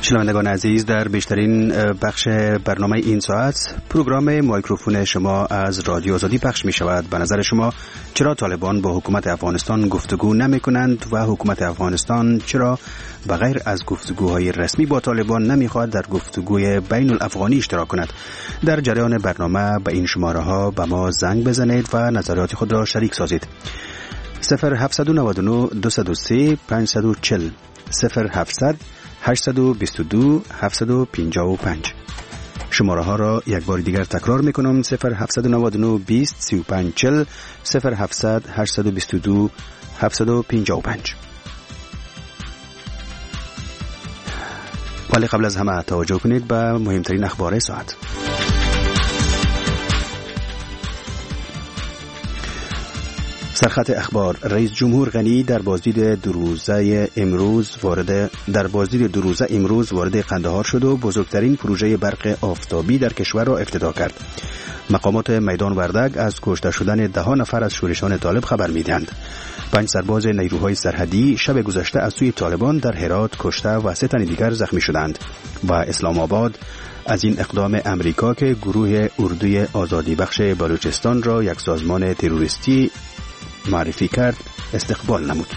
شنوندگان عزیز، در بیشترین بخش برنامه این ساعت پروگرام مایکروفون شما از رادیو آزادی پخش می شود. به نظر شما چرا طالبان با حکومت افغانستان گفتگو نمی کنند و حکومت افغانستان چرا بغیر از گفتگوهای رسمی با طالبان نمی خواهد در گفتگوی بین الافغانی اشتراک کند؟ در جریان برنامه به این شماره ها به ما زنگ بزنید و نظریات خود را شریک سازید. 0799 203 540 0700 822 755. شماره ها را یک بار دیگر تکرار میکنم: 0799 20 35 40 0700 822 755. ولی قبل از همه توجه کنید به مهمترین اخبار ساعت. سرخط اخبار: رئیس جمهور غنی در بازدید دو روزه امروز وارد قندهار شد و بزرگترین پروژه برق آفتابی در کشور را افتتاح کرد. مقامات میدان وردگ از کشته شدن 10 نفر از شورشان طالب خبر می‌دهند. 5 سرباز نیروهای سرحدی شب گذشته از سوی طالبان در هرات کشته و 3 تن دیگر زخمی شدند. و اسلام آباد از این اقدام امریکا که گروه اردوی آزادی بخش بلوچستان را یک سازمان تروریستی معرفی کرد استقبال نمود.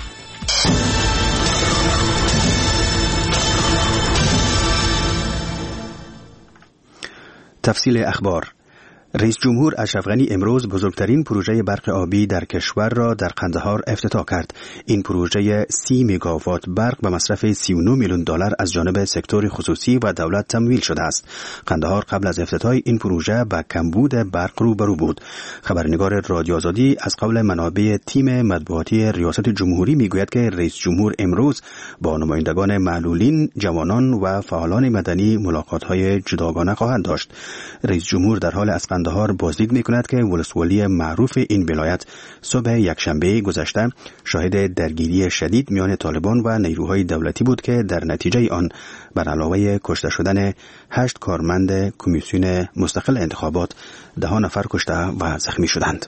تفصیل اخبار: رئیس جمهور اشرف غنی امروز بزرگترین پروژه برق آبی در کشور را در قندهار افتتاح کرد. این پروژه 30 مگاوات برق به مصرف 39 میلیون دلار از جانب سکتور خصوصی و دولت تمویل شده است. قندهار قبل از افتتاح این پروژه با کمبود برق روبرو بود. خبرنگار رادیو آزادی از قول منابع تیم مطبوعاتی ریاست جمهوری میگوید که رئیس جمهور امروز با نمایندگان معلولین، جوانان و فعالان مدنی ملاقات‌های جداگانه خواهند داشت. رئیس جمهور در حال از قندهار بازدید می‌کند که ولسوالی معروف این ولایت صبح یکشنبه گذشته شاهد درگیری شدید میان طالبان و نیروهای دولتی بود که در نتیجه آن بر علاوه کشته شدن 8 کارمند کمیسیون مستقل انتخابات 10 نفر کشته و زخمی شدند.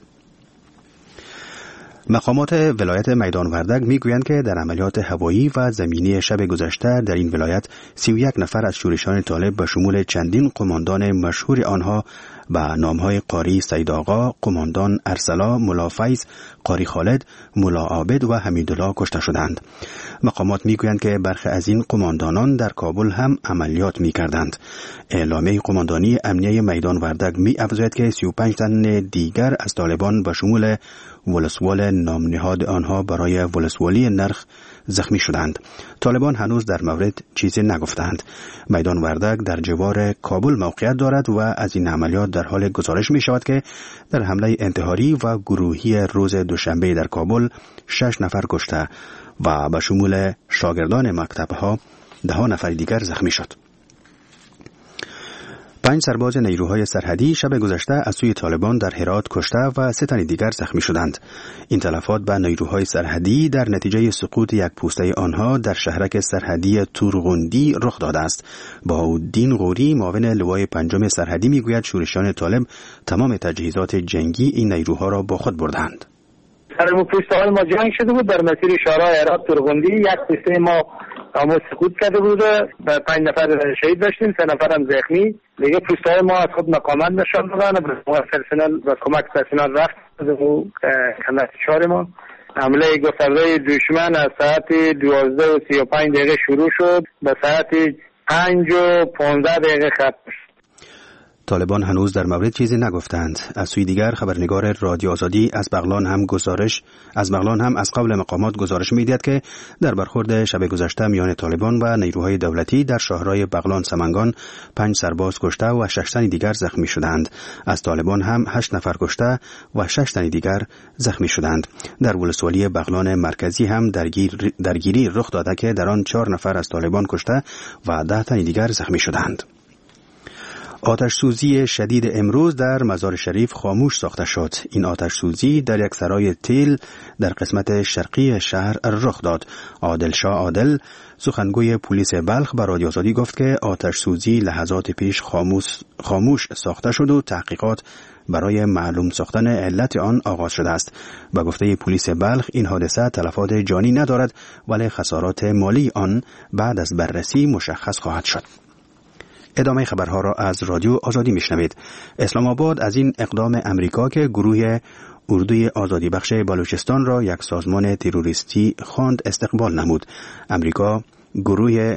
مقامات ولایت میدان وردگ میگویند که در عملیات هوایی و زمینی شب گذشته در این ولایت 31 نفر از شورشان طالب به شمول چندین قماندان مشهور آنها به نامهای قاری سید آقا، قماندان ارسلا، ملا فیض، قاری خالد، ملا عابد و حمیدالله کشته شدند. مقامات میگویند که برخی از این قماندانان در کابل هم عملیات میکردند. اعلامیه قماندانی امنیه میدان وردگ می‌افزاید که 35 تن دیگر از طالبان به شمول ولسوال نام نهاد آنها برای ولسوالی نرخ زخمی شدند. طالبان هنوز در مورد چیزی نگفتند. میدان وردگ در جوار کابل موقعیت دارد و از این عملیات در حال گزارش می شود که در حمله انتحاری و گروهی روز دوشنبه در کابل 6 نفر کشته و به شمول شاگردان مکتب‌ها 10 نفر دیگر زخمی شد. 5 سرباز نیروهای سرحدی شب گذشته از سوی طالبان در هرات کشته و 3 تن دیگر زخمی شدند. این تلفات به نیروهای سرحدی در نتیجه سقوط یک پوسته آنها در شهرک سرحدی تورغوندی رخ داده است. بهاءالدین غوری معاون لوای 5 سرحدی میگوید شورشان طالب تمام تجهیزات جنگی این نیروها را با خود بردند. سر پوسته های ما جنگ شده بود در مسیر شهرهای هرات تورغوندی. یک پوسته ما سقوط کرده بوده، 5 نفر شهید داشتیم، 3 نفر هم زخمی. دیگه پوسته های ما از خود مقاومت نشان دادن و پرسنل و کمک پرسنل رفت و کمک چهار ما. حمله گسترده دشمن از ساعت 12:35 شروع شد، به ساعت 5:15 ختم شد. طالبان هنوز در مورد چیزی نگفتند. از سوی دیگر خبرنگار رادیو آزادی از بغلان هم از قول مقامات گزارش می‌دهد که در برخورد شب گذشته میان طالبان و نیروهای دولتی در شهرهای بغلان سمنگان 5 سرباز کشته و 6 تن دیگر زخمی شدند. از طالبان هم 8 نفر کشته و 6 تن دیگر زخمی شدند. در ولسوالی بغلان مرکزی هم درگیری رخ داده که در آن 4 نفر از طالبان کشته و 10 تن دیگر زخمی شدند. آتش سوزی شدید امروز در مزار شریف خاموش ساخته شد. این آتش سوزی در یک سرای تیل در قسمت شرقی شهر رخ داد. عادل شاه عادل سخنگوی پلیس بلخ به رادیو آزادی گفت که آتش سوزی لحظات پیش خاموش ساخته شد و تحقیقات برای معلوم ساختن علت آن آغاز شده است. به گفته پلیس بلخ این حادثه تلفات جانی ندارد ولی خسارات مالی آن بعد از بررسی مشخص خواهد شد. ادامه خبرها را از رادیو آزادی میشنوید. اسلام آباد از این اقدام امریکا که گروه اردوی آزادی بخش بلوچستان را یک سازمان تروریستی خواند استقبال نمود. امریکا گروه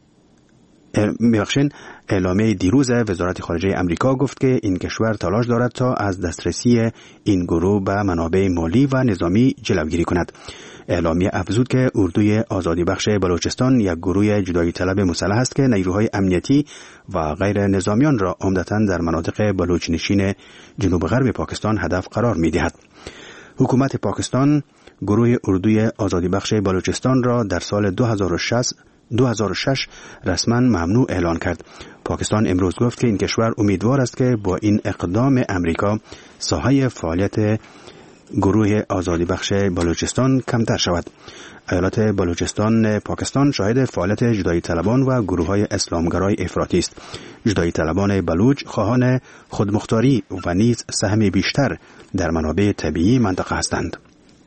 اعلامیه دیروز وزارت خارجه امریکا گفت که این کشور تلاش دارد تا از دسترسی این گروه به منابع مالی و نظامی جلوگیری کند. اعلامیه افزود که اردوی آزادی بخش بلوچستان یک گروه جدایی طلب مسلح است که نیروهای امنیتی و غیر نظامیان را عمدتاً در مناطق بلوچ نشین جنوب غرب پاکستان هدف قرار می دهد. حکومت پاکستان گروه اردوی آزادی بخش بلوچستان را در سال 2006 رسما ممنوع اعلان کرد. پاکستان امروز گفت که این کشور امیدوار است که با این اقدام امریکا ساحه فعالیت گروه آزادی بخش بلوچستان کمتر شود. ایالات بلوچستان پاکستان شاهد فعالیت جدایی طلبان و گروه‌های اسلامگرای افراطی است. جدایی طلبان بلوچ خواهان خودمختاری و نیز سهم بیشتر در منابع طبیعی منطقه هستند.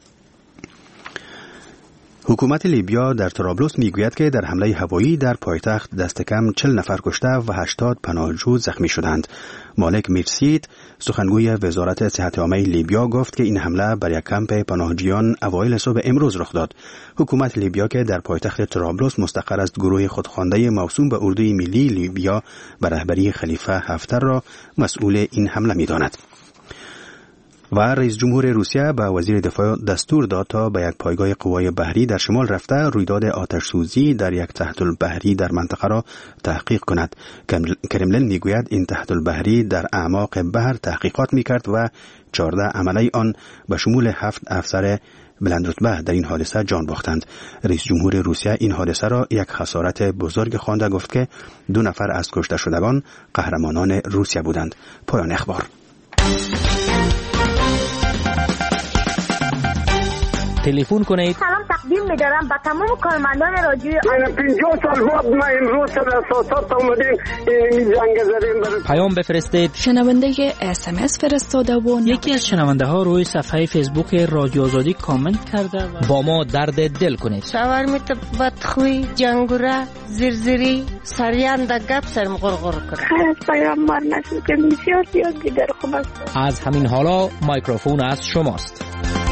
حکومت لیبیا در طرابلس میگوید که در حمله هوایی در پایتخت دست کم 40 نفر کشته و 80 پناهجو زخمی شدند. مالک میرسید سخنگوی وزارت صحت عامه لیبیا گفت که این حمله بر یک کمپ پناهجویان اوایل صبح امروز رخ داد. حکومت لیبیا که در پایتخت طرابلس مستقر است گروه خودخوانده موسوم به اردوی ملی لیبیا به رهبری خلیفه حفتر را مسئول این حمله می‌داند. و رئیس جمهور روسیه به وزیر دفاع دستور داد تا به یک پایگاه قوای بحری در شمال رفته رویداد آتش سوزی در یک تحت البحری در منطقه را تحقیق کند. کرملین میگوید این تحت البحری در اعماق بحر تحقیقات میکرد و 14 عمله آن به شمول 7 افسر بلندرتبه در این حادثه جان باختند. رئیس جمهور روسیه این حادثه را یک خسارت بزرگ خوانده گفت که 2 نفر از کشته شدگان قهرمانان روسیه بودند. پایان اخبار. تلفن کنید. سلام تقدیم می‌دارم به تمام کارمندان رادیوی من 50 سال بعد ما امروز در اساسات اومدیم این زنگ زدیم. پیام بفرستید. شنونده SMS فرستاده و یکی از شنونده ها روی صفحه فیسبوک رادیو آزادی کامنت کرده و با ما درد دل کنید. شاورمیت بدخوی جنگوره زرزری سریان در گپ سرم غرغر کنه. خیر از پیام مار نشد که بسیار زیاد دیگر خوب است. از همین حالا میکروفون از شماست.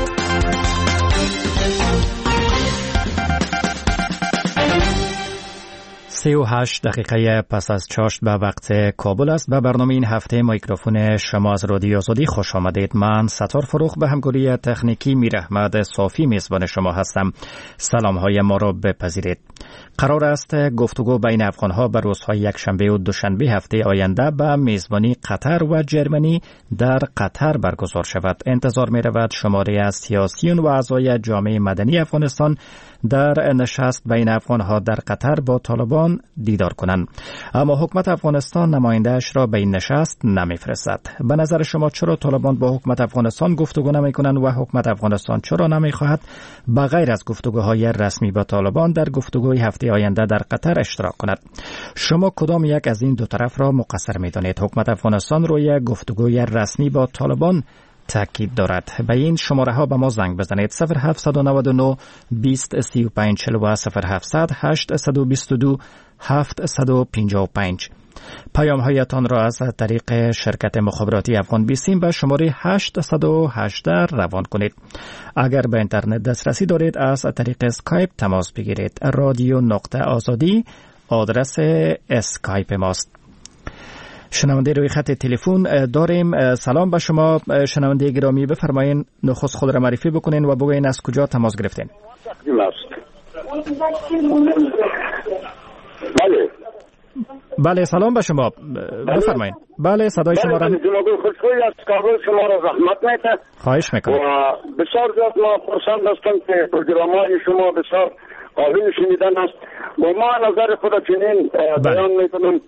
38 دقیقه پس از چاشت به وقت کابل است. به برنامه این هفته میکروفون شما از رادیو آزادی خوش آمدید. من ستار فروخ به همکاری تکنیکی میر احمد صافی میزبان شما هستم. سلام های ما را بپذیرید. قرار است گفتگو بین افغانها به روزهای یکشنبه و دوشنبه هفته آینده به میزبانی قطر و جرمنی در قطر برگزار شود. انتظار می رود شماری از سیاسیون و اعضای جامعه مدنی افغانستان در نشست بین افغانها در قطر با طالبان دیدار کنند. اما حکومت افغانستان نماینده‌اش را به این نشست نمی‌فرستد. به نظر شما چرا طالبان با حکومت افغانستان گفتگو نمی‌کنند و حکومت افغانستان چرا نمی‌خواهد بغیر از گفتگوهای رسمی با طالبان در گفتگوی هفته آینده در قطر اشتراک کند؟ شما کدام یک از این دو طرف را مقصر می‌دانید؟ حکومت افغانستان روی گفتگوی رسمی با طالبان تاکید دارد. به این شماره ها به ما زنگ بزنید 0799 20 35 40 و 0700 822 755. پیام هایتان را از طریق شرکت مخابراتی افغان بیسیم به شماره 818 روان کنید. اگر به اینترنت دسترسی دارید از طریق اسکایپ تماس بگیرید. رادیو نقطه آزادی آدرس اسکایپ ماست. شنونده روی خط تلفن داریم. سلام به شما شنونده گرامی، بفرمایید نخست خود را معرفی بکنین و بگوین از کجا تماس گرفتین. بله سلام به شما، بفرمایید. بله صدای شما را جناب خوشخوی از کابل شما را زحمت می‌دم. خواهش میکنم. و بسیار زیاد ما خرسند هستم که پروگرام‌های شما بسیار قابل شنیدن است و ما نظر خود چنین بیان میکنم.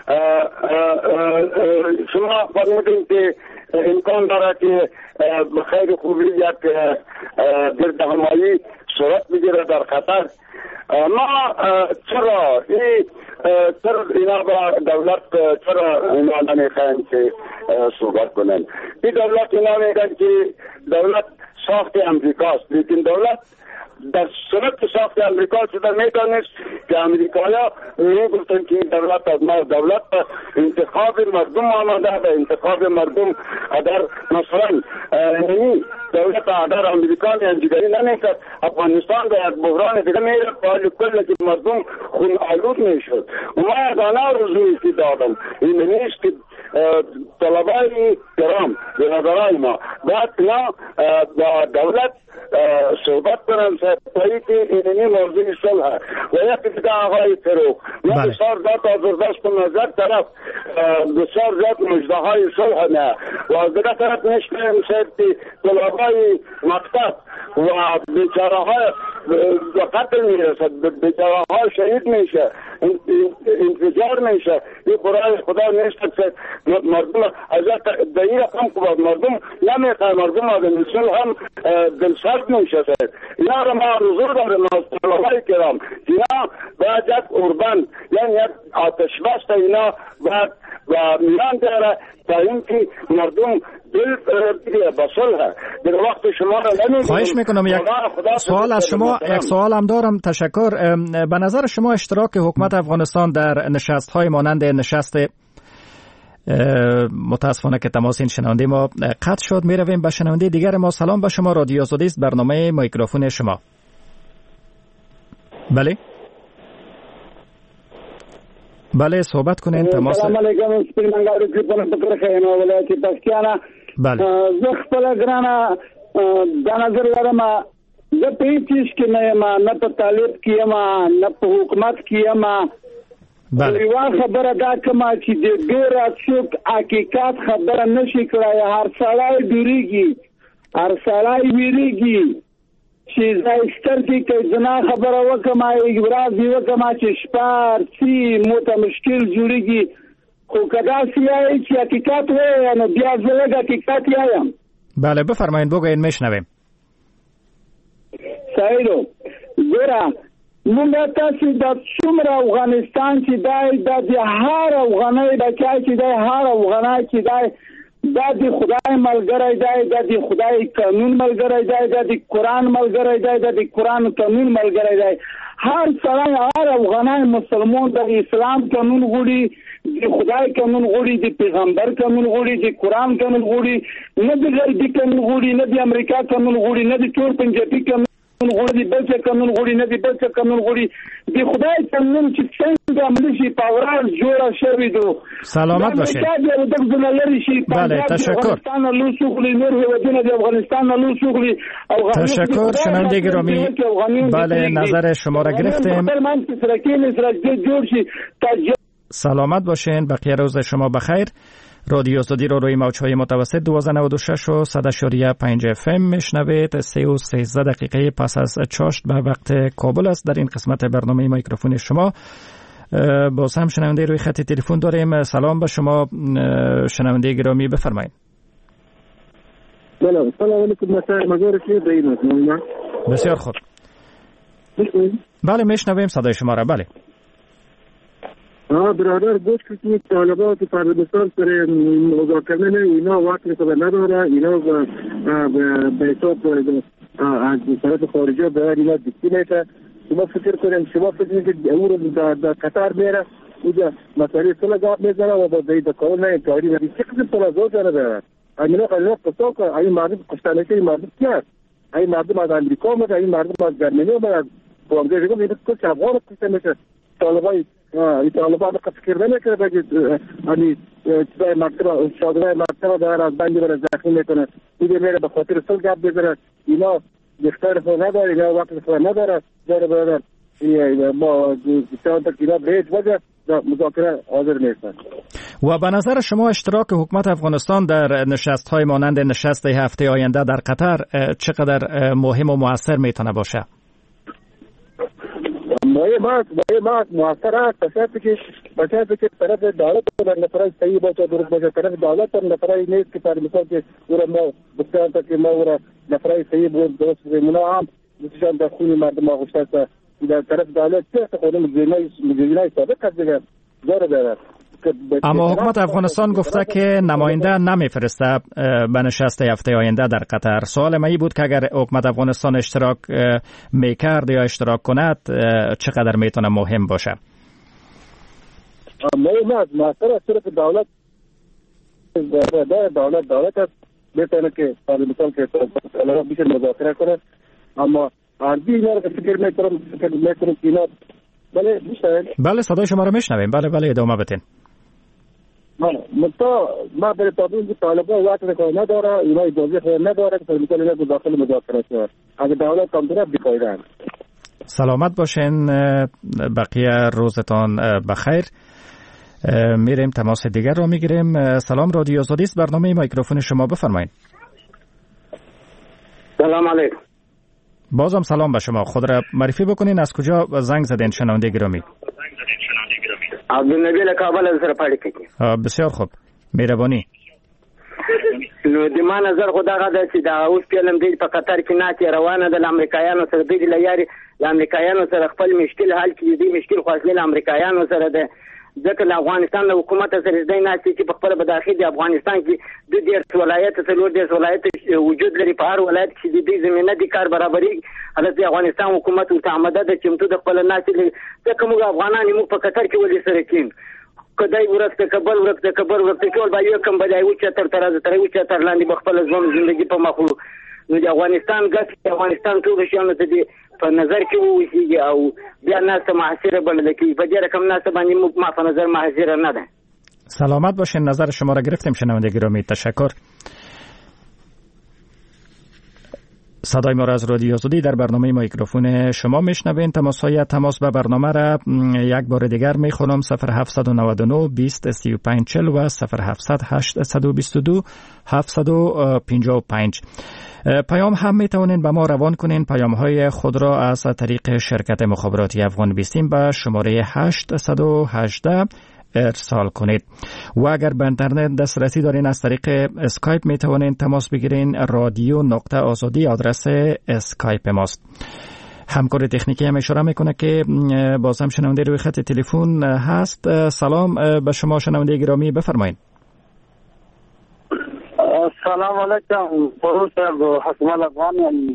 شما فرمودین که امکان دارد که بخیر خوبی یک گردهمایی صورت بگیره در قطر. ما چرا اینا با دولت چرا اینا نمیخواین که صحبت کنن؟ این دولت اینا میگن که دولت ساخت امریکاست، لیکن دولت در صورت ساخت امریکا شده میدانست که امریکایا میگفتن که دولت از ما دولت انتخاب مردم آمده به انتخاب مردم. اگر مثلا دولت اگر امریکا انجیگری نمیکرد افغانستان به یک بحران دیگه میره پای کل که مردم خون آلود میشد. و ما از آنها رجوعی که دادم این نیست که طلبای کرام برادرای ما بعد اینا با دولت صحبت کنم سایی که اینی موضوع صلح و یک دیگه آقای فروغ من بسیار زیاد آزردشت کنم از یک طرف بسیار زیاد مجده های صلح نه و از دیگه طرف نشکنم سیدی طلبای مکتب و بیچاره های قتل میرسد، بیچاره ها شهید میشه، انفجار میشه. این برای خدا نیست که مردم از دایی رقم که مردم نمیخواه، مردم از نسل هم دلسرد میشه. اینا را ما رضور داریم از طلبای کرام. اینا باید یک اربن یعنی یک آتش بست اینا باید و میان داره تا اینکه مردم دل به صلح در وقت شما را نمیدونم. خواهش میکنم یک سوال از شما، یک سوال هم دارم. تشکر. به نظر شما اشتراک حکومت افغانستان در نشست های مانند نشست متاسفانه که تماس این شنونده ما قطع شد، می رویم به شنونده دیگر ما. سلام به شما، رادیو آزادی است، برنامه میکروفون شما. بله بله صحبت کنین. تماس. سلام علیکم. سپینمنګاړو کې په فکر خیانه ولایت پښتانه. بله زه خپل ګرانه د نظر لرم زه په هیڅ کې نه یم، نه په طالب کې یم نه په حکومت کې یم. بله یو خبره دا کومه چې د ډیر څوک حقیقت خبره نشي کړای. هر سړی ډیریږي، هر سړی ویریږي چې زایستر کې زنا خبره وکما ایګراز دی وکما چې شپار سی موته مشکل جوړیږي. خو کدا سیای چې حقیقت وای نو بیا زلګ حقیقت یایم. بله بفرمایید بگوین میشنویم. سایرو زرا مونږ تاسو د څومره افغانستان چې دای د هر افغاني بچای چې دای هر افغاني چې دای د خدای ملګری دی، د خدای قانون ملګری دی، د قرآن ملګری دی، د قرآن قانون ملګری دی. هر سړی هر افغاني مسلمان د اسلام قانون غوړي، د خدای قانون غوړي، د پیغمبر قانون غوړي، د قرآن قانون غوړي، نه د غربي قانون غوړي، نه د امریکا قانون غوړي، نه د ټول پنجابي قانون غوړي، بل قانون غوړي، نه د بل قانون غوړي. د خدای قانون چې څنګه ملي پاورال جوړه شوی دو. سلامت باشید. بله تشکر. تشکر شنونده گرامی. بله نظر شما را گرفتیم. سلامت باشین، بقیه روز شما بخیر. رادیو آزادی رو روی موج‌های متوسط 1296 و 100.5 FM میشنوید. 3:13 دقیقه پس از چاشت به وقت کابل است. در این قسمت برنامه میکروفون شما باز هم شنونده روی خط تلفن داریم. سلام به شما شنونده گرامی، بفرمایید. سلام علیکم. بسیار خوب. بله میشنویم صدای شما را. بله برادر گوش کنید طالبات پردستان سر مذاکره اینا وقت خبر نداره. اینا به حساب از طرف خارجی به اینا دستی میشه. شما فکر کنید که او رو در قطر میره اونجا مسئله صلح گپ میزنه و با زید کار نه کاری نه. چه قسم صلح داره؟ اینا قصه که این مردم کشته نشه، این مردم کیه؟ این مردم از امریکا اومده، این مردم از جرمنی اومده، بومده میگم این کش افغان کشته میشه. طالبای طالبان فکر نمیکنه که یعنی چیزای مکتب شاگردای مکتب داره از بندی برای زخمی میکنه. دیگه میره به خاطر صلح گپ بزنه. اینا دفتر خود نداره، اینا وقت خود نداره. داره برادر با دوستان تا اینا به هیچ وجه مذاکره حاضر نیستن. و به نظر شما اشتراک حکومت افغانستان در نشست‌های مانند نشست هفته آینده در قطر چقدر مهم و مؤثر میتونه باشه؟ مهمات مؤثرات بشايف که طرف دولت در نفرای صحیح باشه درست باشه طرف دولت در نفرای نیست که پر مثال که ما بسیار تا که ما نفرای صحیح بود درست منا هم بسیار در خون مردم آغشته است در طرف دولت چه خودم مجینای سابق هست دیگر داره دارد. اما حکومت افغانستان گفته که نماینده نمیفرسته به نشست هفته آینده در قطر. سوال من این بود که اگر حکومت افغانستان اشتراک میکرد یا اشتراک کند چقدر میتونه مهم باشه؟ مهم است مؤثر است طرف دولت است بهتره که مثال که بیشتر مذاکره کنه اما عربی اینا رو فکر میکنم که اینا بله صدای شما رو میشنویم. بله ادامه بدین. ما برای تابعین که طالبان وقت کار نداره اینا اجازه خیر نداره که مثلا اینا داخل مذاکره شد اگه دولت کم کنه بی‌فایده. سلامت باشین، بقیه روزتان بخیر. میریم تماس دیگر رو میگیریم. سلام، رادیو آزادی است، برنامه میکروفون شما، بفرمایید. سلام علیکم. بازم سلام به شما. خود را معرفی بکنین، از کجا زنگ زدین شنونده گرامی؟ عبدالنبی کابل از سره پاړی کوي. بسیار خوب، مهربانی. نو د ما نظر خو دغه ده چې دا اوس فلم دی په قطر کې ناتې روانه ده، له امریکایانو سره دی لاري له امریکایانو سره خپل مشکل حل کړي، دی مشکل خو اصلي له امریکایانو سره ده، ځکه له افغانستان له حکومت سره دی ناتې چې په خپل بداخلي د افغانستان کې د دې ولایت څلور د ولایت وجود لري، په هر ولایت کې د دې زمينه د کار برابرۍ حالت افغانستان حکومت متعمده ده چې متو د خپل ناتې ځکه موږ افغانان موږ په قطر کې ولې سره کین کدی ورته کبل ورته کول به یو کم بدای او چتر تر او چتر لاندې بخپل ژوند ژوندۍ په مخلو نو د افغانستان ګټ افغانستان ټول شیانو ته دی په نظر کې ووسیږي او بیا ناسه محاصره بلل کی په دې رقم ناسه باندې ما په نظر محاصره نه ده. سلامت باشین، نظر شما را گرفتیم شنونده گرامی، تشکر. صدای ما را از رادیو آزادی در برنامه میکروفون شما میشنوین. تماس به برنامه را یک بار دیگر میخونم: 0799 20 35 40 و 0700 822 755. پیام هم میتونین به ما روان کنین. پیام های خود را از طریق شرکت مخابراتی افغان بیستیم به شماره 818 ارسال کنید و اگر به اینترنت دسترسی دارین از طریق اسکایپ می توانین تماس بگیرین. رادیو نقطه آزادی آدرس اسکایپ ماست. همکار تکنیکی هم اشاره میکنه که بازم شنونده روی خط تلفن هست. سلام به شما شنونده گرامی، بفرمایید. سلام علیکم، پروس حسمان افغان.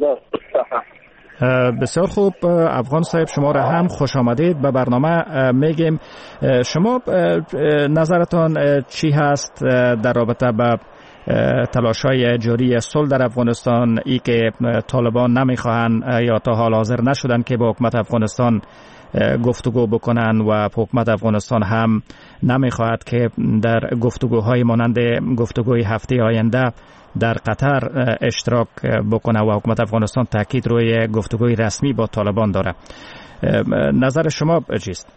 بسیار خوب افغان صاحب، شما را هم خوش آمدید به برنامه. میگیم شما نظرتان چی هست در رابطه با تلاش‌های جاری صلح در افغانستان؟ ای که طالبان نمیخواهند یا تا حال حاضر نشدن که با حکومت افغانستان گفتگو بکنن و حکومت افغانستان هم نمیخواهد که در گفتگوهای مانند گفتگوی هفته آینده در قطر اشتراک بکنه و حکومت افغانستان تاکید روی گفتگوی رسمی با طالبان داره. نظر شما چیست؟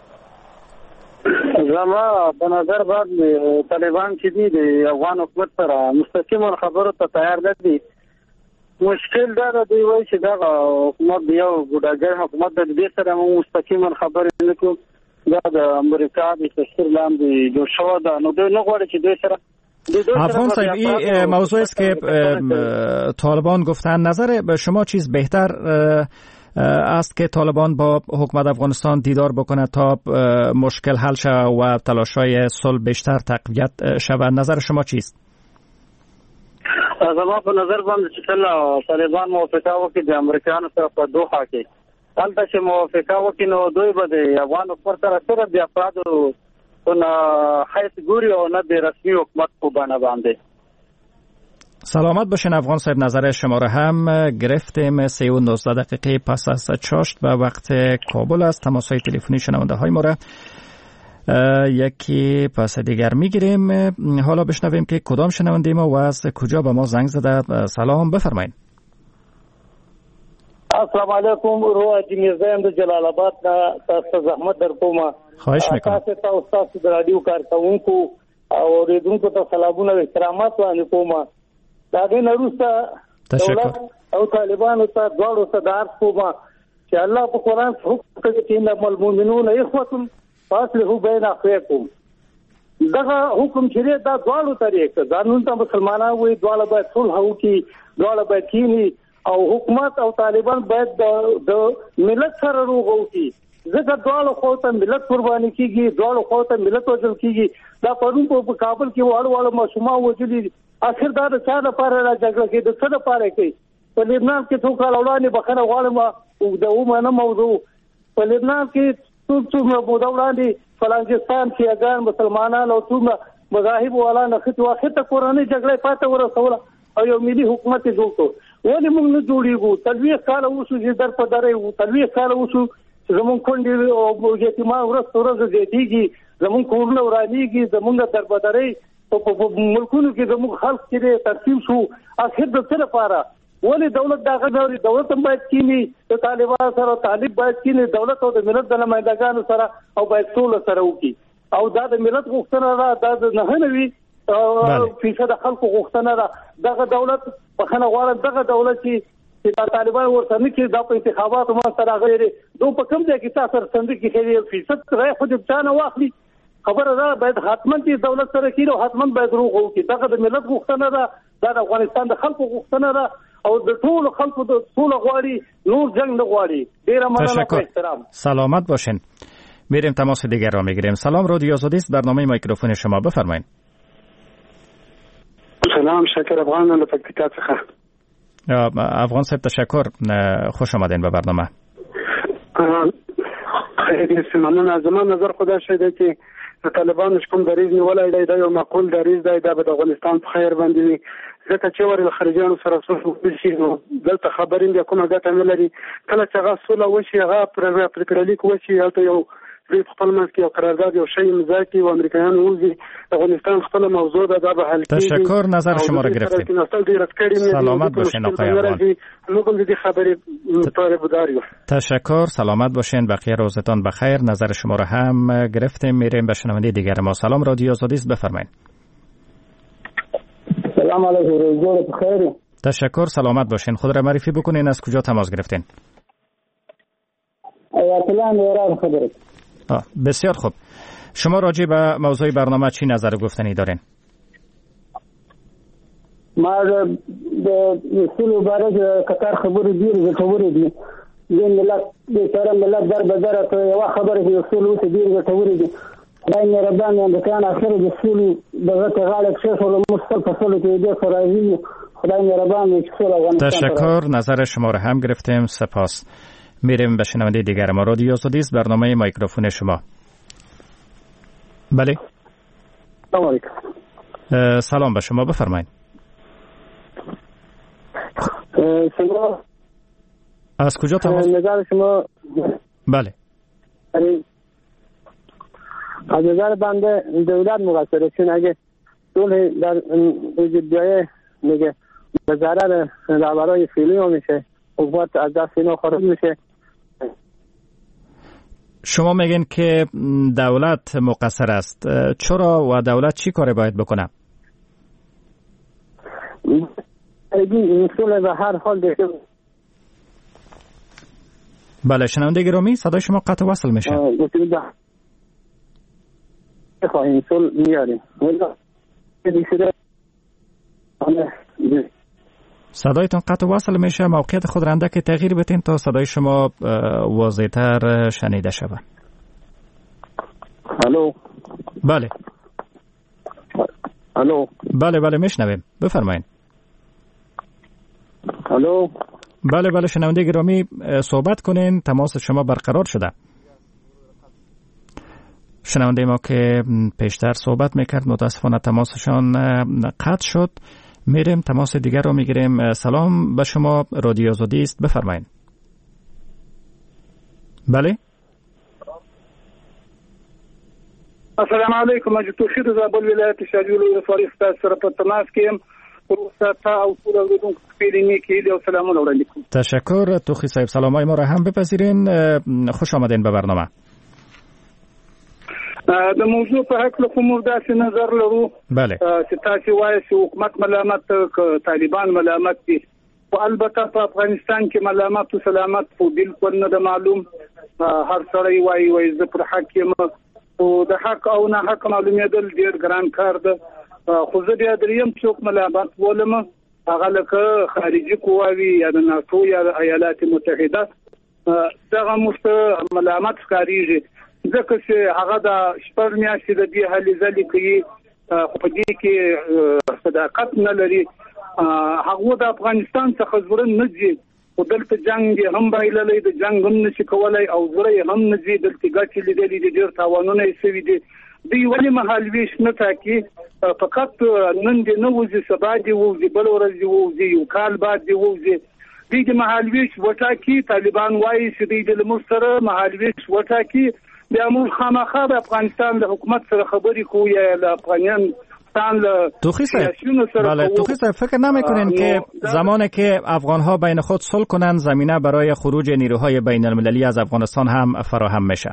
زما په نظر باندې طالبان چې دي د افغان حکومت سره مستقیما خبرو ته تیار نه دي. مشکل دا دی وایي چې دا حکومت یو ګډاګر حکومت د دې سره مستقیما خبرې نه کوي. دا د امریکا د تشکیل لاندې جوړ شو دا نو دوی نه غواړي چې دوی سره افغان صاحب. این موضوع است که طالبان گفتن. نظر شما چیز بهتر است که طالبان با حکومت افغانستان دیدار بکنه تا مشکل حل شود و تلاش‌های صلح بیشتر تقویت شود؟ نظر شما چیست؟ زما په نظر باندې چې کله طالبان موافقه وکړي د امریکایانو سره په دوحه کې هلته چې موافقه وکړي نو دوی به د افغان حکومت سره صرف د افرادو نه حیث ګوري او نه د رسمي حکومت په بڼه باندې. سلامت باشین افغان صاحب، نظر شما را هم گرفتیم. 3:19 دقیقه پس از چاشت به وقت کابل است. تماس‌های تلفنی شنونده های ما را یکی پس دیگر میگیریم. حالا بشنویم که کدام شنونده ما و از کجا به ما زنگ زده. سلام، بفرمایید. السلام علیکم، روح میرزایم د جلال آباد نه تاسو زحمت در کومه. خواهش میکنم. تاسو د رادیو کارکونکو او اوریدونکو ته سلامونه او احترامات وړاندې کوم. دا غي نروسته دولت او طالبانو ته دواړو ته دار کوم چې الله په قرآن حکم کوي چې انما المؤمنون اخوة فاصلحوا بین اخویکم. دغه حکم چې دا دواړو طریقې ځانون ته مسلمانان وي، دواړه باید صلح وکړي، دواړه باید کینی او حکومت او طالبان باید د ملت سره روغ وکړي. ځکه دواړو خو ته ملت قرباني کیږي، دواړو خو ته ملت وژل کیږي. دا پرون په کابل کې واړو ماشومان وژلي، اخر دا د چا لپاره را جګړه کې د څه لپاره کوي؟ په لبنان کې څو کال وړاندې بخښنه غواړم د ومنه موضوع په لبنان کې څومره موده وړاندې فلانجستان شیعاګان مسلمانان او څومره مذاهب والا نخښتي واخته کورنۍ جګړه پاتې ورسوله او یو ملي حکومت جوړ کړ. ولې موږ نه جوړیږو؟ 30 کال اوسو چې در په درې 30 کال اوسو زمون کونډې او یتیمان ورځ زیاتېږي، زمون کورونه ورانېږي، زمونږ در په درې په ملکونو کې زموږ خلک چې ترتیب شو. اخر د څه لپاره؟ ولې دولت دا غوړي؟ دولت هم باید کینی د طالبانو سره، طالب باید کینی دولت او د ملت د نمائندګانو سره او باید ټول سره وکړي. او دا د ملت غوښتنه ده، دا د 99% خلکو غوښتنه ده. دغه دولت بخنه غواړي، دغه دولت چې طالبان ورته نه کې دا په انتخاباتو ما سره غوړي دوه په کوم ځای کې تاسو سره څنګه کې 1% رای خو دې ځان واخلي. خبره ده باید حتما چې دولت سره کېږي او حتما باید روغ وکړي. دغه د ملت غوښتنه ده، دا د افغانستان د خلکو غوښتنه ده او د ټول خلکو د ټول غواړي، نور جنگ نه غواړي. ډیر مننه و احترام. سلامت باشین. میریم تماس دیگر را میگیریم. سلام، رادیو آزادی است، برنامه میکروفون شما، بفرمایید. سلام، شکر افغان له پکتیکا څخه. افغان صاحب تشکر، خوش آمدین به برنامه. خیلی مننه. زما نظر خدا شده که طالبان کوم دریز نیولای دی دا یو معقول دریز دی، دا به د افغانستان په خیر باندې وي. ځکه چې ورل خارجيانو سره څه شي نو دلته خبرین د کومه ګټه نه لري. کله چې هغه سوله وشي، هغه پرکړلیک وشي، هلته یو خپل منځ کې یو قرارداد یو شی امضا کړي او امریکایان وځي افغانستان خپل موضوع ده، دا به حل کیږي. تشکر، نظر شما را گرفتیم. سلامت باشین آقای افغان. موږ دې خبرې طالب داریو. تشکر، سلامت باشین، بقیه روزتان بخیر. نظر شما را هم گرفتیم. میریم به شنونده دیگر ما. سلام، رادیو آزادی است، بفرمایید. سلام علیکم، روز بخیر. تشکر، سلامت باشین. خود را معرفی بکنین، از کجا تماس گرفتین؟ آیت الله میراد خبرت. بسیار خوب. شما راجع به موضوع برنامه چی نظر گفتنی دارین؟ ما د اصول باره قطار خبرې دي، خبرې دي د ملت د سره ملت در بدر ته یو خبرې د اصول او دې خبرې دي. خدای مې ربان امریکان اخر د اصول دغه غالب شیخ او مستقل فصل کې دې فرایي. خدای مې ربان چې اصول افغانستان. تشکر، نظر شما را هم گرفتیم، سپاس. میریم به شنونده دیگر ما. رادیو آزادی است، برنامه میکروفون شما. بله. سلام علیکم. سلام به شما، بفرمایید. شما از کجا تماس؟ نظر شما. بله. از نظر بنده دولت مقصره، چون اگه صلح در وجود بیایه میگه به ضرر رهبرای فعلی ها میشه، حکومت از دست اینا خارج میشه. شما میگین که دولت مقصر است. چرا و دولت چی کار باید بکنه؟ این صلح به هر حال دیگه. بله، شنونده گرامی، صدای شما قطع وصل میشه. خواهیم صلح میاریم. صدایتون قطع وصل میشه. موقعیت خود را اندکی تغییر بتین تا صدای شما واضح‌تر شنیده شود. الو. بله. الو. بله میشنویم، بفرمایید. الو. بله شنونده گرامی، صحبت کنین، تماس شما برقرار شده. شنونده ما که پیشتر صحبت میکرد متاسفانه تماسشان قطع شد. میریم تماس دیگر رو میگیریم. سلام به شما، رادیو آزادی است، بفرمایید. بله. السلام علیکم. اجازه توفیق زابل ولایت شاجولو رفاری ستاسو سره په تماس کې یم. ورسته او ټول اوریدونکو پیلینی کې له سلامونه وړاندې کوم. تشکر. توخی صاحب، سلامای ما را هم بپذیرین. خوش آمدین به برنامه. د موضوع په حق له کوم داسې نظر لرو. بله. چې تاسو وایي چې حکومت ملامت، طالبان ملامت دي. و البته په افغانستان کې ملامت او سلامت په بالکل نه معلوم. هر سړی وایي زه پر حق یم او د حق او نه حق معلومېدل ډېر ګران کار ده. خو زه بیا دریم څوک ملامت بولم هغه لکه خارجي قواوي یا د ناتو یا د ایالات متحده دغه ملامت ښکارېږي ځکه چې هغه د شپږ میاشتې د دې هلې ځلې کوي په دې کې صداقت نه لري. هغه د افغانستان څخه زړه نه ځي او دلته جنگ هم بایللی د جنگ هم نشي کولای او زړه هم نه ځي دلته ګټې لیدلې دي ډېر تاوانونه یې شوي دي. دوی ولې مهال ویش نه ټاکي فقط نن دې نه وځي سبا دې وځي بل ورځ دې وځي یو کال بعد دې وځي دوی د مهال ویش وټاکي. طالبان وایي چې دوی د موږ سره مهال ویش وټاکي بیا موږ خامخا د افغانستان د حکومت سره خبرې کوو یا د افغانستان توخی صاحب فکر نمیکنین که زمانی که افغان ها بین خود صلح کنند زمینه برای خروج نیروهای بین المللی از افغانستان هم فراهم میشه؟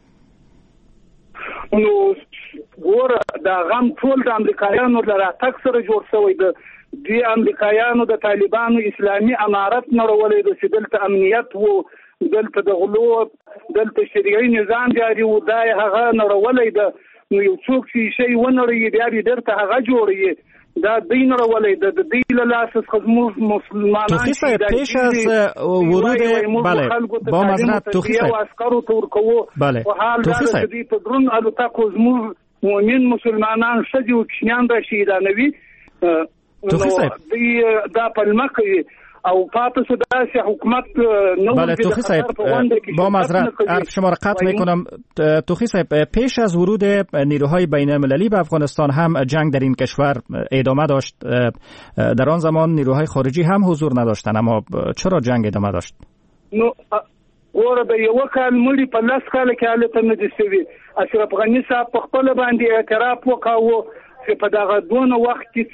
نو ګور دا غم ټول د امریکایانو د راتګ سره جوړ شوی دی. دوی امریکایانو د طالبانو اسلامي امارت نړولې د دلته امنیت وو دلته د غلو دلته شریعي نظام جاری وو دا هغه نړولې ده. نو یو څوک چې شی ونړي بیا دې درته هغه جوړي دا دین نړولې ده د دې له لاس څخه مسلمانان توخی صاحب پیش از ورود بله با معذرت توخی صاحب عسکرو تور کوو بله توخی صاحب دې په درون الوتکو زموږ مؤمن مسلمانان شدي او کشنیان را شهیدانوي. توخی صاحب دا پلمه کوي او پاتو داسې حکومت نو بله توخی صاحب با معذرت حرف شما را قطع میکنم. توخی صاحب پیش از ورود نیروهای بین المللی به افغانستان هم جنگ در این کشور ادامه داشت. در آن زمان نیروهای خارجی هم حضور نداشتن اما چرا جنگ ادامه داشت؟ نو ور به یو کال مړي په لاس کال کې حالت نه دي شوی. اشرف غنی صاحب په خپل باندې اعتراف وکاوه چې په دغه دونه وخت کې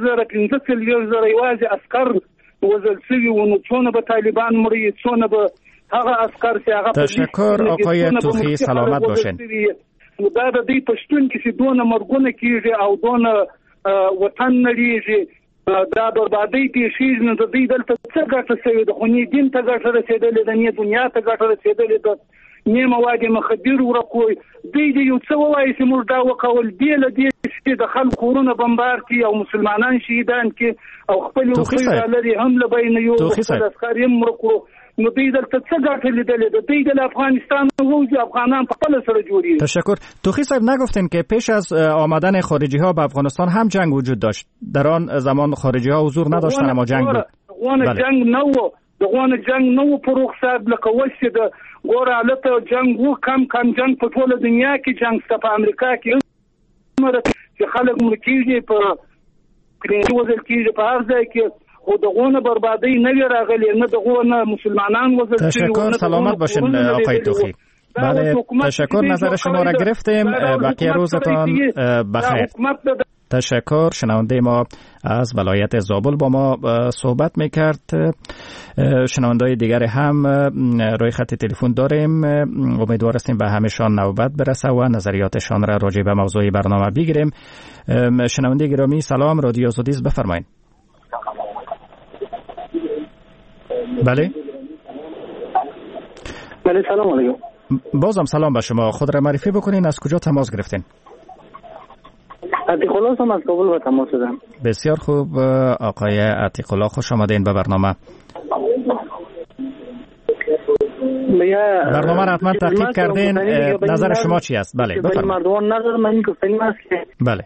15,000 یوازې عسكر وزل سوی و نو څونه به طالبان مړي څونه به هغه عسكر چې هغه تشکر آقای توخی سلامت باشین. دا د دې پښتون کې چې دونه مرګونه کیږي او دونه وطن نړیږي دا بربادي پیښیږي نو د دې دلته څه ګټه شوی د خونی دین ته ګټه رسیدلې د نه دنیا ته ګټه رسیدلې د نیمه وادي مخدر ورکوي دې یو څه وایي چې موږ دا وکول دی له دې چې د خلکو ورونه بمبار کی او مسلمانان شهیدان کی او خپل خپلوي هم له بین یو عسكر هم ورکو نو دې دلته څه ګټه لیدلې د دې د افغانستان او افغانان په خپل سره جوړي. تشکر. توخی صاحب نگفتین که پیش از آمدن خارجی ها به افغانستان هم جنگ وجود داشت. در آن زمان خارجی ها حضور نداشتن اما جنگ بود. جنگ نو دغه جنگ نو په رخصت لکه وسه د ګور حالت جنگ وو کم جنگ په ټوله دنیا کې جنگ ست په امریکا کې چې خلک مرکیږي په کړي وزل کېږي په هر ځای کې او دغه بربادي نه راغلي نه دغه مسلمانان وزل. تشکر سلامت باشین آقای توخی. بله تشکر نظر شما را گرفتیم. بقیه روزتان بخیر. تشکر. شنونده ما از ولایت زابل با ما صحبت میکرد. شنونده دیگر هم روی خط تلفن داریم. امیدوار هستیم به همشان نوبت برسه و نظریاتشان را راجع به موضوع برنامه بگیریم. شنونده گرامی سلام، رادیو آزادی است، بفرمایید. بله سلام علیکم. بازم سلام به شما. خود را معرفی بکنین، از کجا تماس گرفتین؟ عتیق الله هم از کابل به تماس شدم. بسیار خوب آقای عتیق الله، خوش آمدین به برنامه. برنامه را حتما تعقیب کردین. نظر شما چی است؟ بله بفرمایید. مردمان نظر من گفتنی است که بله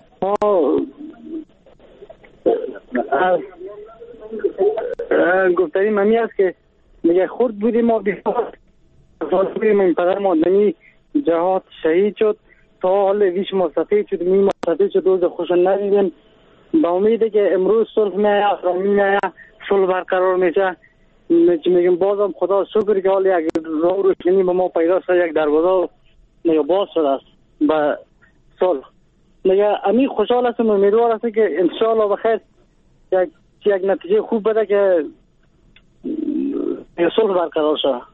گفتنی ممی است که میگه خورد بودیم ما بودیم این پدر مادنی جهات شهید شد تا حال ویش ما سفید شد می ما سفید شد روز خوش ندیدیم با امیده که امروز صلح میایه افرامی میایه صلح برقرار میشه میگم بازم خدا شکر که حال یک راه روشنی به ما پیدا شد یک دروازه میگه باز شده است به صلح میگه امی خوشحال هستم امیدوار هستم که انشاءالله بخیر یک نتیجه خوب بده که صلح برقرار شد.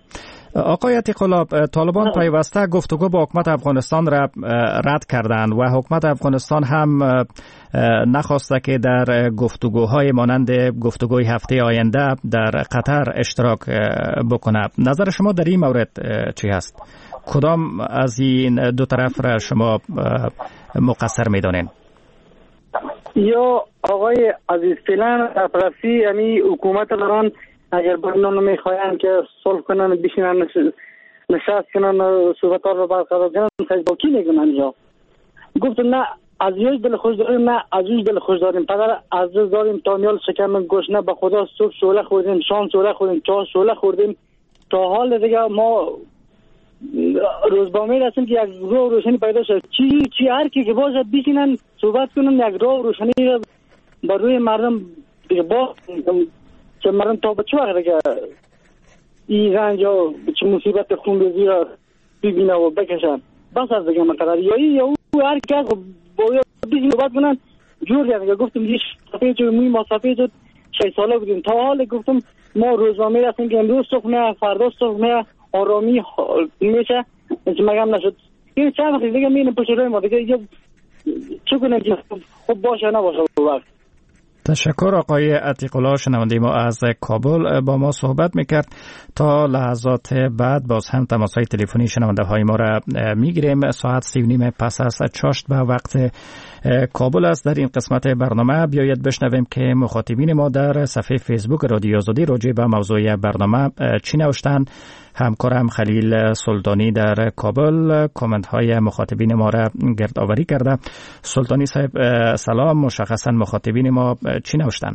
آقای عتیق‌الله، طالبان پیوسته گفتگو با حکومت افغانستان را رد کردند و حکومت افغانستان هم نخواسته که در گفتگوهای مانند گفتگوی هفته آینده در قطر اشتراک بکنه. نظر شما در این مورد چی هست؟ کدام از این دو طرف را شما مقصر می‌دانید؟ یا آقای عزیز، فعلا اطرافی یعنی حکومت دارن اگر برنامه میخواین که صلح کنن، بشینن نشست کنن، صحبت‌ها رو برقرار کنن، با کی میگن اینجا؟ گفت نه از یوش دل خوش داریم، نه از یوش دل خوش داریم. پدر عزیز داریم، تانیال شکم گوش، نه به خدا صبح شوله خوردیم، شام شوله خوردیم، چا شوله خوردیم. تا حال دیگه ما روز با امید هستیم که یک راه روشنی پیدا شد. چی هر کی که باشه بشینن صحبت کنن، یک راه روشنی رو بر روی مردم دیگه با که مردم تا به چه وقت دیگه این رنج ها چه مصیبت خون ریزی را ببینه و بکشن. بس از دیگه مقدر یا او هر کی که باید بشین صحبت کنن جور دیگه. گفتم یه صفحه جو موی ما صفحه جو 6 ساله بودیم. تا حال گفتم ما روز با امید هستیم که امروز صبح فردا صبح آرامی میشه. مگم نشد این چند وقت دیگه میریم پشت روی ما دیگه چه کنیم که خوب باشه نباشه وقت. تشکر آقای عتیق‌الله. شنونده ما از کابل با ما صحبت میکرد. تا لحظات بعد باز هم تماس‌های تلفنی شنونده های ما را میگیریم. ساعت 3:30 پس از چاشت به وقت کابل است. در این قسمت برنامه بیایید بشنویم که مخاطبین ما در صفحه فیسبوک رادیو آزادی راجع به موضوع برنامه چی نوشتند. همکارم خلیل سلطانی در کابل کامنت های مخاطبین ما را گردآوری کرده. سلطانی صاحب سلام، مشخصا مخاطبین ما چی نوشتن؟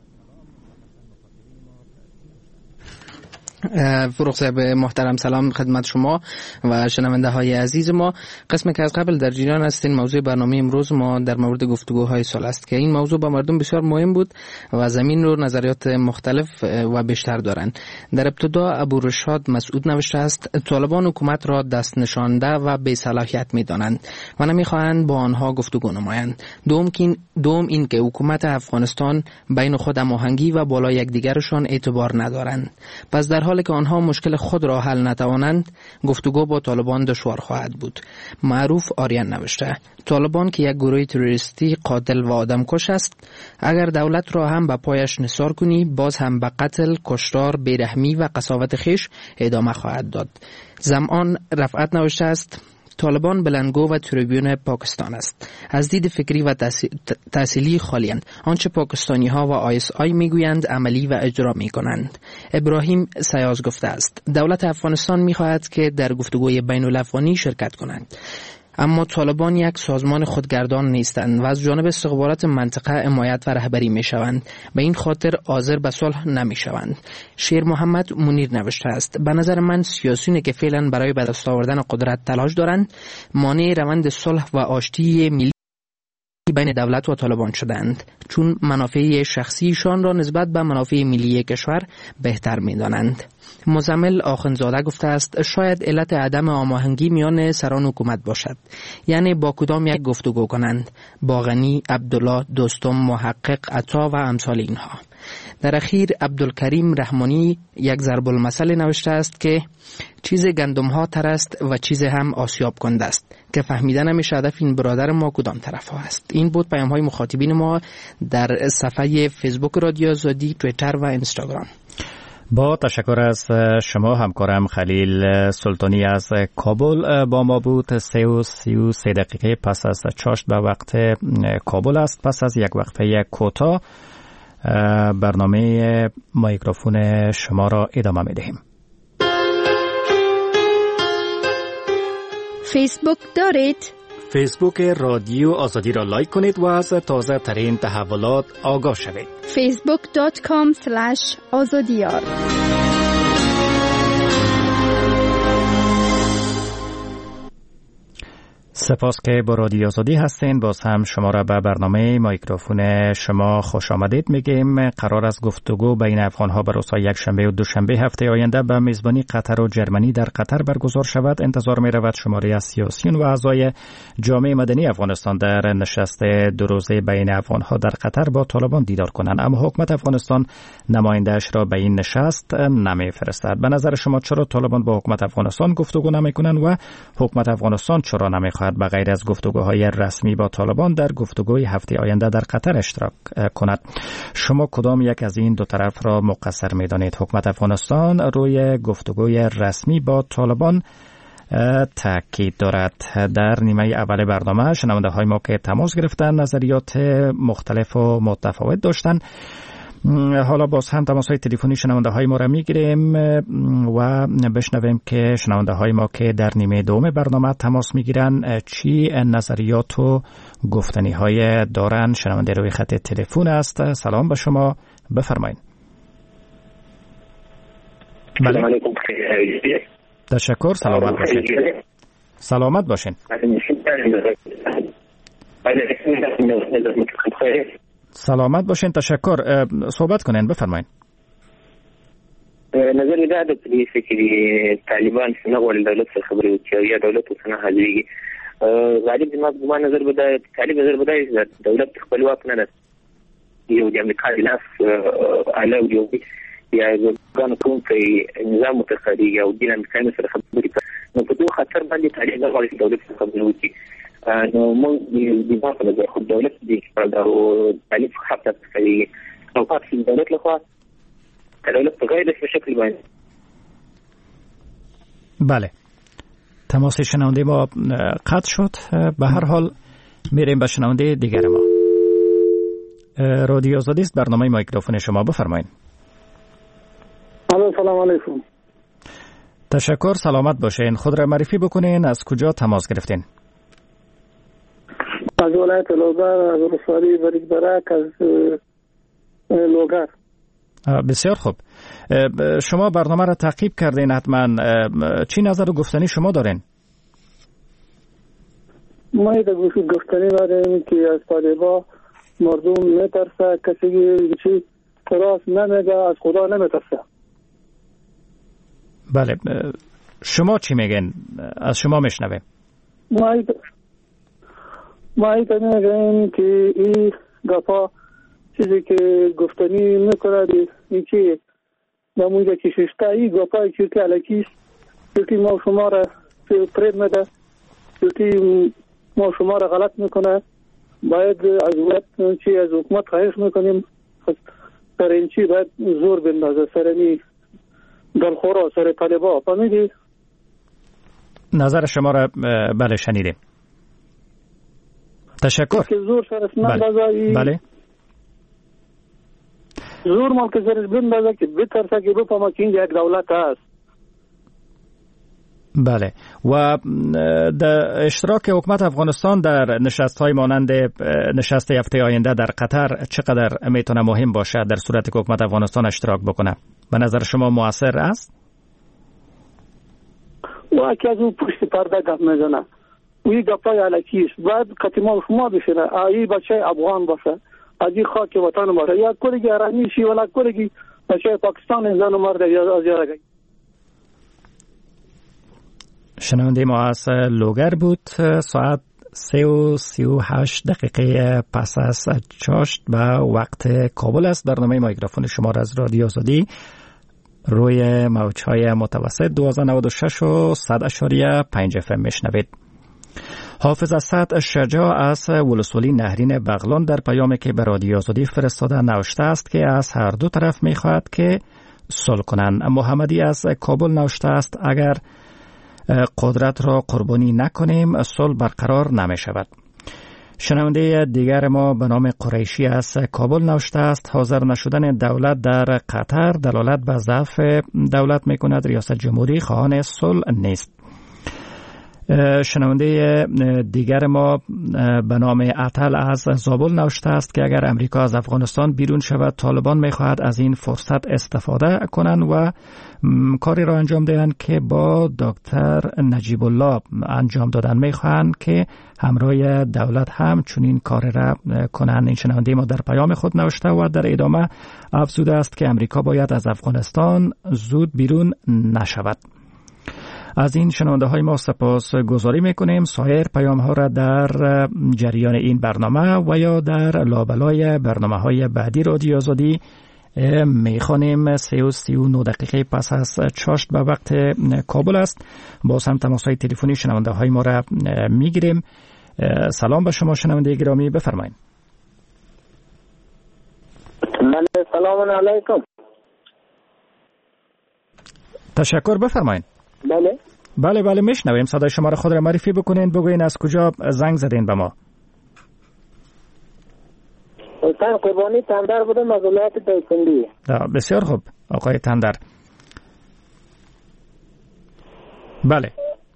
فروغ صاحب محترم، سلام خدمت شما و شنونده های عزیز ما. قسمی که از قبل در جریان هستین موضوع برنامه امروز ما در مورد گفتگوهای سال است که این موضوع با مردم بسیار مهم بود و زمین رو نظریات مختلف و بیشتر دارند. در ابتدا ابو رشاد مسعود نوشته است طالبان حکومت را دست نشانده و بی صلاحیت می‌دانند و نمی‌خواهند با آنها گفتگو نمایند. دوم این که حکومت افغانستان بین خود هماهنگی و بالا یکدیگرشان اعتبار ندارند. پس در حالی که آنها مشکل خود را حل نتوانند گفتگو با طالبان دشوار خواهد بود. معروف آریان نوشته طالبان که یک گروه تروریستی قاتل و آدمکش است، اگر دولت را هم به پایش نثار کنی باز هم به قتل، کشتار، بیرحمی و قساوت خیش ادامه خواهد داد. زمان رفعت نوشته است طالبان بلندگو و تریبیون پاکستان است. از دید فکری و تحصیلی خالیند. آنچه پاکستانی ها و ISI میگویند عملی و اجرا میکنند. ابراهیم سیاز گفته است دولت افغانستان میخواهد که در گفتگوی بین الافغانی شرکت کنند، اما طالبان یک سازمان خودگردان نیستند و از جانب استخبارات منطقه حمایت و رهبری می شوند. به این خاطر حاضر به صلح نمی شوند. شیر محمد منیر نوشته است به نظر من سیاسیونی که فعلا برای به دست آوردن قدرت تلاش دارند مانع روند صلح و آشتی ملی بین دولت و طالبان شدند، چون منافع شخصیشان را نسبت به منافع ملی کشور بهتر می دانند. مزمل آخوندزاده گفته است شاید علت عدم هماهنگی میان سران حکومت باشد، یعنی با کدام یک گفتگو کنند، با غنی، عبدالله، دوستم، محقق، عطا و امثال اینها. در اخیر عبدالکریم رحمانی یک ضرب المثل نوشته است که چیز گندم ها تر است و چیز هم آسیاب کنده است که فهمیدن نمیشه هدف این برادر ما کدام طرف ها است. این بود پیام های مخاطبین ما در صفحه فیسبوک رادیو آزادی، توییتر و اینستاگرام. با تشکر از شما. همکارم خلیل سلطانی از کابل با ما بود. 33 دقیقه پس از چاشت به وقت کابل است. پس از یک وقفه کوتاه برنامه میکروفون شما را ادامه می‌دهیم. فیسبوک دارید؟ فیسبوک رادیو آزادی را لایک کنید و از تازه ترین تحولات آگاه شوید. facebook.com/azadiyar. سپاس که با رادیو آزادی هستین. باز هم شما را به برنامه میکروفون شما خوش آمدید میگیم. قرار است گفتگو بین افغان‌ها به روزهای یکشنبه و دوشنبه هفته آینده به میزبانی قطر و جرمنی در قطر برگزار شود. انتظار می رود شماری از سیاسیون و اعضای جامعه مدنی افغانستان در نشست 2 روزه بین افغان‌ها در قطر با طالبان دیدار کنند، اما حکومت افغانستان نماینده‌اش را به این نشست نمی‌فرستد. به نظر شما چرا طالبان با حکومت افغانستان گفتگو نمی‌کنند و حکومت افغانستان چرا نمی‌خواهد به غیر از گفتگوهای رسمی با طالبان در گفتگوی هفته آینده در قطر اشتراک کند؟ شما کدام یک از این دو طرف را مقصر می‌دانید؟ حکومت افغانستان روی گفتگوی رسمی با طالبان تاکید دارد. در نیمه اول برنامه شنونده های ما که تماس گرفتن نظریات مختلف و متفاوت داشتن. حالا باز هم تماس های تلفنی شنونده های ما را میگیریم و بشنویم که شنونده های ما که در نیمه دوم برنامه تماس میگیرن چی نظریات و گفتنی های دارن. شنونده روی خط تلفن است. سلام به شما، بفرمایید. سلام علیکم. تشکر. سلامت باشین. سلامت باشین. سلامت باشین. تشکر. صحبت کنین، بفرمایید. نظر دا د پولیس کې طالبان څنګه ول دولت څخه خبرې وکړي یا دولت څنګه حاضرېږي. غالب زما نظر به دا طالب نظر به دا دولت خپل واک نه لري. یو د امریکا د لاس علاوه یو یا ځان کوم کې نظام متقاضي او دین امریکایي سره خبرې کوي. نو په دوه خطر باندې طالب غواړي دولت څخه خبرې وکړي. نو موږ د دفاع د دولت د او طالب حق کوي او پاتې دولت لخوا دولت غیر به شکل باندې. بله، تماس شنونده ما قطع شد. به هر حال میریم به شنونده دیگر ما. رادیو آزادی است، برنامه میکروفون شما، بفرمایید. سلام علیکم. تشکر. سلامت باشین. خود را معرفی بکنین. از کجا تماس گرفتین؟ از ولایت لوگر، از ولسوالی بریکبرک، از لوگر. بسیار خوب. شما برنامه را تعقیب کردین حتما. چی نظر و گفتنی شما دارین؟ ما یک گفتنی داریم که از طالبا مردم میترسه، کسی چی راست نمیگه، از خدا نمیترسه. بله، شما چی میگین؟ از شما میشنویم. ما میگیم که این گپا چیزی که گفتنی میکنه این چی نمونجا که ششته این گپایی که علکیست که ما شما را پرید میده، که ما شما را غلط میکنه. باید از حکومت خواهش میکنیم سر این چی باید زور بندازه، سر این دلخورا، سر طالبا. فهمیدی؟ نظر شما را بله شنیدیم. تشکر. که زور سرش نندازه. بله. زور مال که سرش بندازه که بترسه که بفهمه که اینجا یک دولت هست. بله. و در اشتراک حکومت افغانستان در نشست‌های مانند نشست هفته آینده در قطر چقدر میتونه مهم باشه در صورتی که حکومت افغانستان اشتراک بکنه؟ به نظر شما مؤثر است؟ و که از اون پشت پرده گپ میزنه. وی گپای علکیست. باید کتیما شما بشینه. ای بچه افغان باشه. از این خاک وطن باشه. یا کلگی ارانی شی ولا کلگی بچه پاکستان انسان مرد از یارگی. شنونده ما از لوگر بود. ساعت 3:38 پس از چاشت به وقت کابل است. برنامه میکروفون شما را از رادیو آزادی روی موج‌های متوسط 1296 و 100.5 FM میشنوید. حافظ اسد شجاع از ولسوالی نهرین بغلان در پیامی که به رادیو آزادی فرستاده نوشته است که از هر دو طرف میخواهد که صلح کنند. محمدی از کابل نوشته است اگر قدرت را قربانی نکنیم صلح برقرار نمی شود. شنونده دیگر ما به نام قریشی از کابل نوشته است حاضر نشدن دولت در قطر دلالت به ضعف دولت می کند. ریاست جمهوری خواهان صلح نیست. شنونده دیگر ما به نام عطل از زابل نوشته است که اگر امریکا از افغانستان بیرون شود طالبان میخواهد از این فرصت استفاده کنند و کاری را انجام دهند که با دکتر نجیب الله انجام دادن میخواهند که همراه دولت هم چنین کار را کنند. این شنونده ما در پیام خود نوشته و در ادامه افزوده است که امریکا باید از افغانستان زود بیرون نشود. از این شنونده های ما سپاس گذاری میکنیم. سایر پیام ها را در جریان این برنامه و یا در لابلای برنامه های بعدی رادیو آزادی میخوانیم. 39 دقیقه پس از چاشت به وقت کابل است. باز هم تماس های تلفنی شنونده های ما را میگیریم. سلام به شما شنونده گرامی، بفرمایید. سلام علیکم. تشکر، بفرمایید. بله میشنویم. صدای شما را خود را معرفی بکنین، بگوین از کجا زنگ زدین به ما. حسین قربانی تندر بودم از ولایت دایکنډي. بسیار خوب آقای تندر. بله.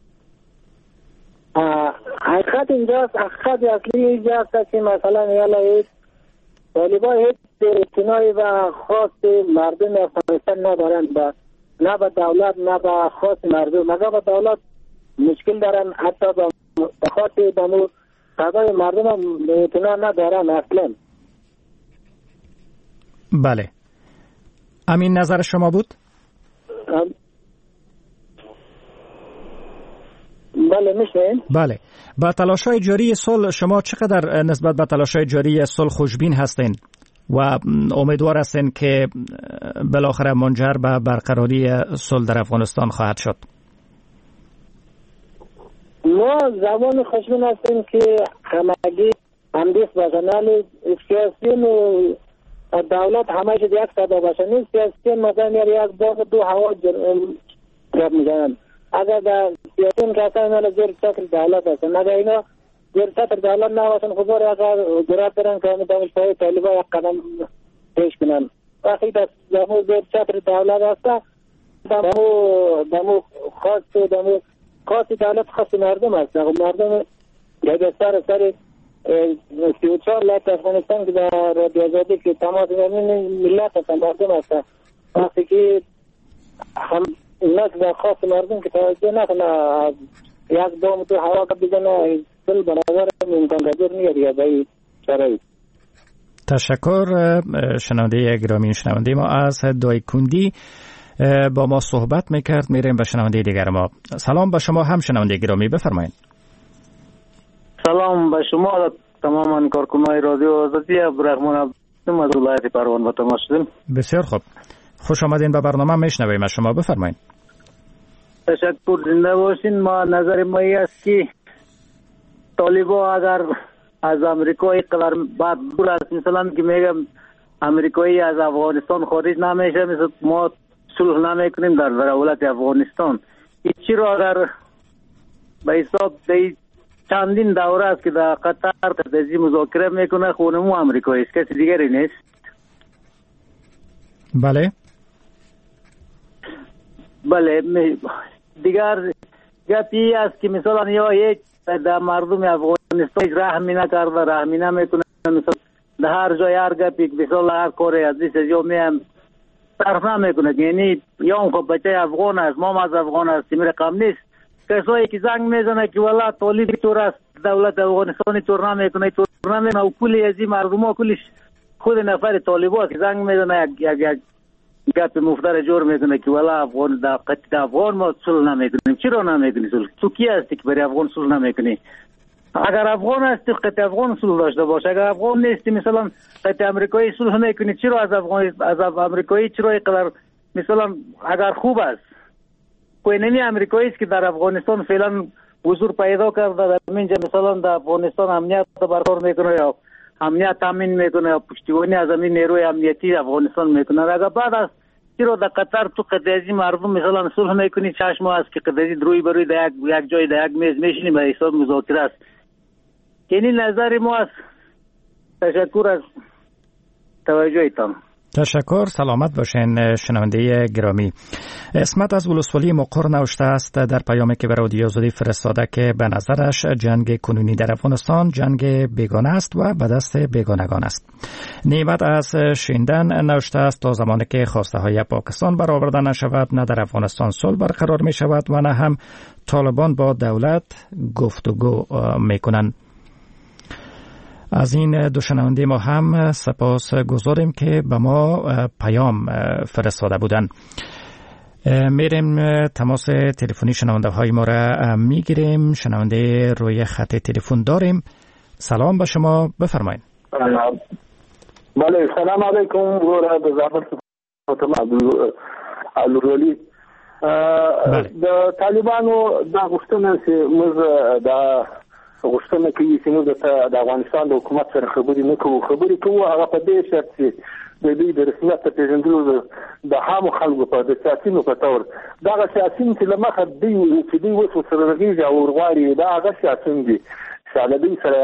حقیقت اینجاست، حقیقت اصلی اینجاست که مثلا یالا طالبان هیچ اعتنایی و خاص مردم افغانستان ندارند، نه به دولت نه به خاص مردم. مگر به دولت مشکل دارن، حتی به خاطر دمو صدای مردم هم اعتنا ندارن اصلا. بله، همین نظر شما بود؟ بله میشنیم. بله، با تلاش‌های جاری صلح شما چقدر نسبت به تلاش‌های جاری صلح خوشبین هستین و امیدوار هستین که بالاخره منجر به برقراری صلح در افغانستان خواهد شد؟ ما زمان خوشبین هستیم که همگی همدیس باشن، سیاسیون و دولت همه شد یک صدا باشن. سیاسیون مثلا یک باغ دو هوا جب میزنن. اگر در سیاسیون که اصلا زیر چتر دولت هستن، اگر اینا زیر چتر دولت نباشن خب اگر جرات دارن که همه دانشگاه طالبان یک قدم پیش کنن. وقتی در دمو زیر چتر دولت هسته دمو خاص دولت خاص مردم هست. مردم یک سر 34 لایت افغانستان که در رادیو آزادی که تماس ملت هستن مردم هستن. وقتی که هم اینا که خاص مردم که توجه نکنه یک دو تو هوا که بزنه سل برابر امکان قدر نیاری به این شرایط. تشکر. شنونده گرامی شنونده ما از دایکنډي با ما صحبت میکرد. میریم به شنونده دیگر ما. سلام به شما هم شنونده گرامی، بفرمایید. سلام به شما تماما کارکنای رادیو آزادی. عبدالرحمن عبدالرحیم از ولایت پروان با تماس شدیم. بسیار خوب، خوش آمدین به برنامه. میشنویم از شما، بفرمایید. تشکر، زنده باشین. ما نظر ما ای است که طالبا اگر از امریکا اقدار بعد دور است، مثلا که میگم امریکایی از افغانستان خارج نمیشه، مثل ما صلح نمیکنیم در دولت افغانستان. چی را اگر به حساب دی چندین دوره است که در قطر تدریجی مذاکره میکنه، خونمو امریکایی است، کسی دیگری نیست. بله دیگر گپی است که مثلا یا یک در مردم افغانستان رحمی نکرده، رحمی نمیکنه، مثلا در هر جای هر گپی مثلا هر کاری از دیست یا میم صرف نمیکنه. یعنی یا اون خب بچه افغان است، ما از افغان هستیم، رقم نیست. کسایی که زنگ میزنه که والا طالبی طور است، دولت افغانستانی طور نمیکنه، طور نمیکنه، و کلی از این مردم ها کلیش خود نفر طالبا که زنگ میزنه یک گپ مفتر جور میکنه که والا افغان در قطع افغان ما صلح نمیکنیم. چرا نمیکنی صلح؟ تو کی هستی که برای افغان صلح نمیکنی؟ اگر افغان هستی قطع افغان صلح داشته باش. اگر افغان نیستی مثلا قطع امریکایی صلح میکنی، چرا از امریکایی چرا اینقدر مثلا اگر خوب است کوئی نمی امریکایی است که در افغانستان فعلا حضور پیدا کرده، در اینجا مثلا در افغانستان امنیت برقرار میکنه یا امنیت تامین میکنه یا پشتیبانی از این نیروی امنیتی افغانستان میکنه. اگر بعد از چرا در قطر تو قدرتی مردم مثلا صلح میکنی، 6 ماه است که قدرتی روی بروی در یک جای در یک میز میشینی به حساب مذاکره است. یعنی نظر ما است. تشکر از توجهتان. تشکر، سلامت باشین شنونده گرامی. اسمت از ولسوالی مقر نوشته است در پیامی که به رادیو آزادی فرستاده که به نظرش جنگ کنونی در افغانستان جنگ بیگانه است و به دست بیگانگان است. نعمت از شیندن نوشته است تا زمانی که خواسته های پاکستان برآورده نشود نه در افغانستان صلح برقرار می شود و نه هم طالبان با دولت گفتگو می کنند. از این دو شنونده ما هم سپاس گذاریم که به ما پیام فرستاده بودند. میریم تماس تلفنی شنونده های ما را میگیریم. شنونده روی خط تلفن داریم. سلام به شما، بفرمایید. بله، سلام علیکم. ورا د زابل څخه الورولی د طالبانو دا غوښتنه چې موږ دا غوښتنه کوي چې موږ د افغانستان د حکومت سره خبرې نه کوو، خبرې کوو هغه په دې شرط چې د دې د رسمیت په پیژندلو د عامو خلکو په د سیاسینو په تور دغه سیاسین چې له مخه دوی چې دوی اوس ورسره رغېږي او ورغواړي دا هغه سیاسین دي چې هغه دوی سره